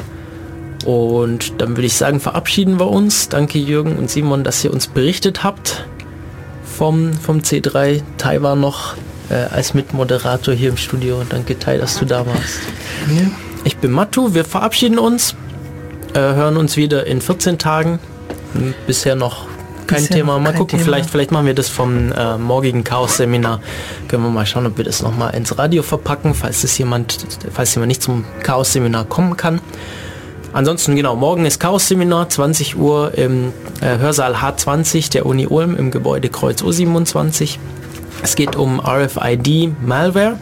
Und dann würde ich sagen, verabschieden wir uns. Danke Jürgen und Simon, dass ihr uns berichtet habt vom, vom C drei. Tai war noch äh, als Mitmoderator hier im Studio. Danke Tai, dass du da warst. Ja. Ich bin Mattu, wir verabschieden uns, äh, hören uns wieder in vierzehn Tagen. Bisher noch kein Bisher Thema, mal gucken, Thema. vielleicht vielleicht machen wir das vom äh, morgigen Chaos-Seminar, können wir mal schauen, ob wir das nochmal ins Radio verpacken, falls es jemand, falls jemand nicht zum Chaos-Seminar kommen kann. Ansonsten genau, morgen ist Chaos-Seminar, zwanzig Uhr im äh, Hörsaal H zwanzig der Uni Ulm im Gebäude Kreuz U siebenundzwanzig. Es geht um R F I D-Malware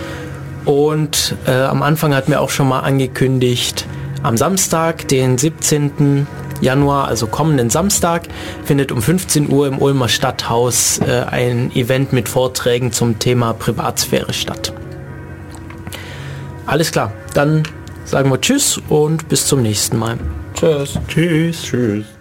und äh, am Anfang hatten wir auch schon mal angekündigt, am Samstag, den siebzehnten Januar, also kommenden Samstag, findet um fünfzehn Uhr im Ulmer Stadthaus äh, ein Event mit Vorträgen zum Thema Privatsphäre statt. Alles klar, dann sagen wir Tschüss und bis zum nächsten Mal. Tschüss. Tschüss. Tschüss.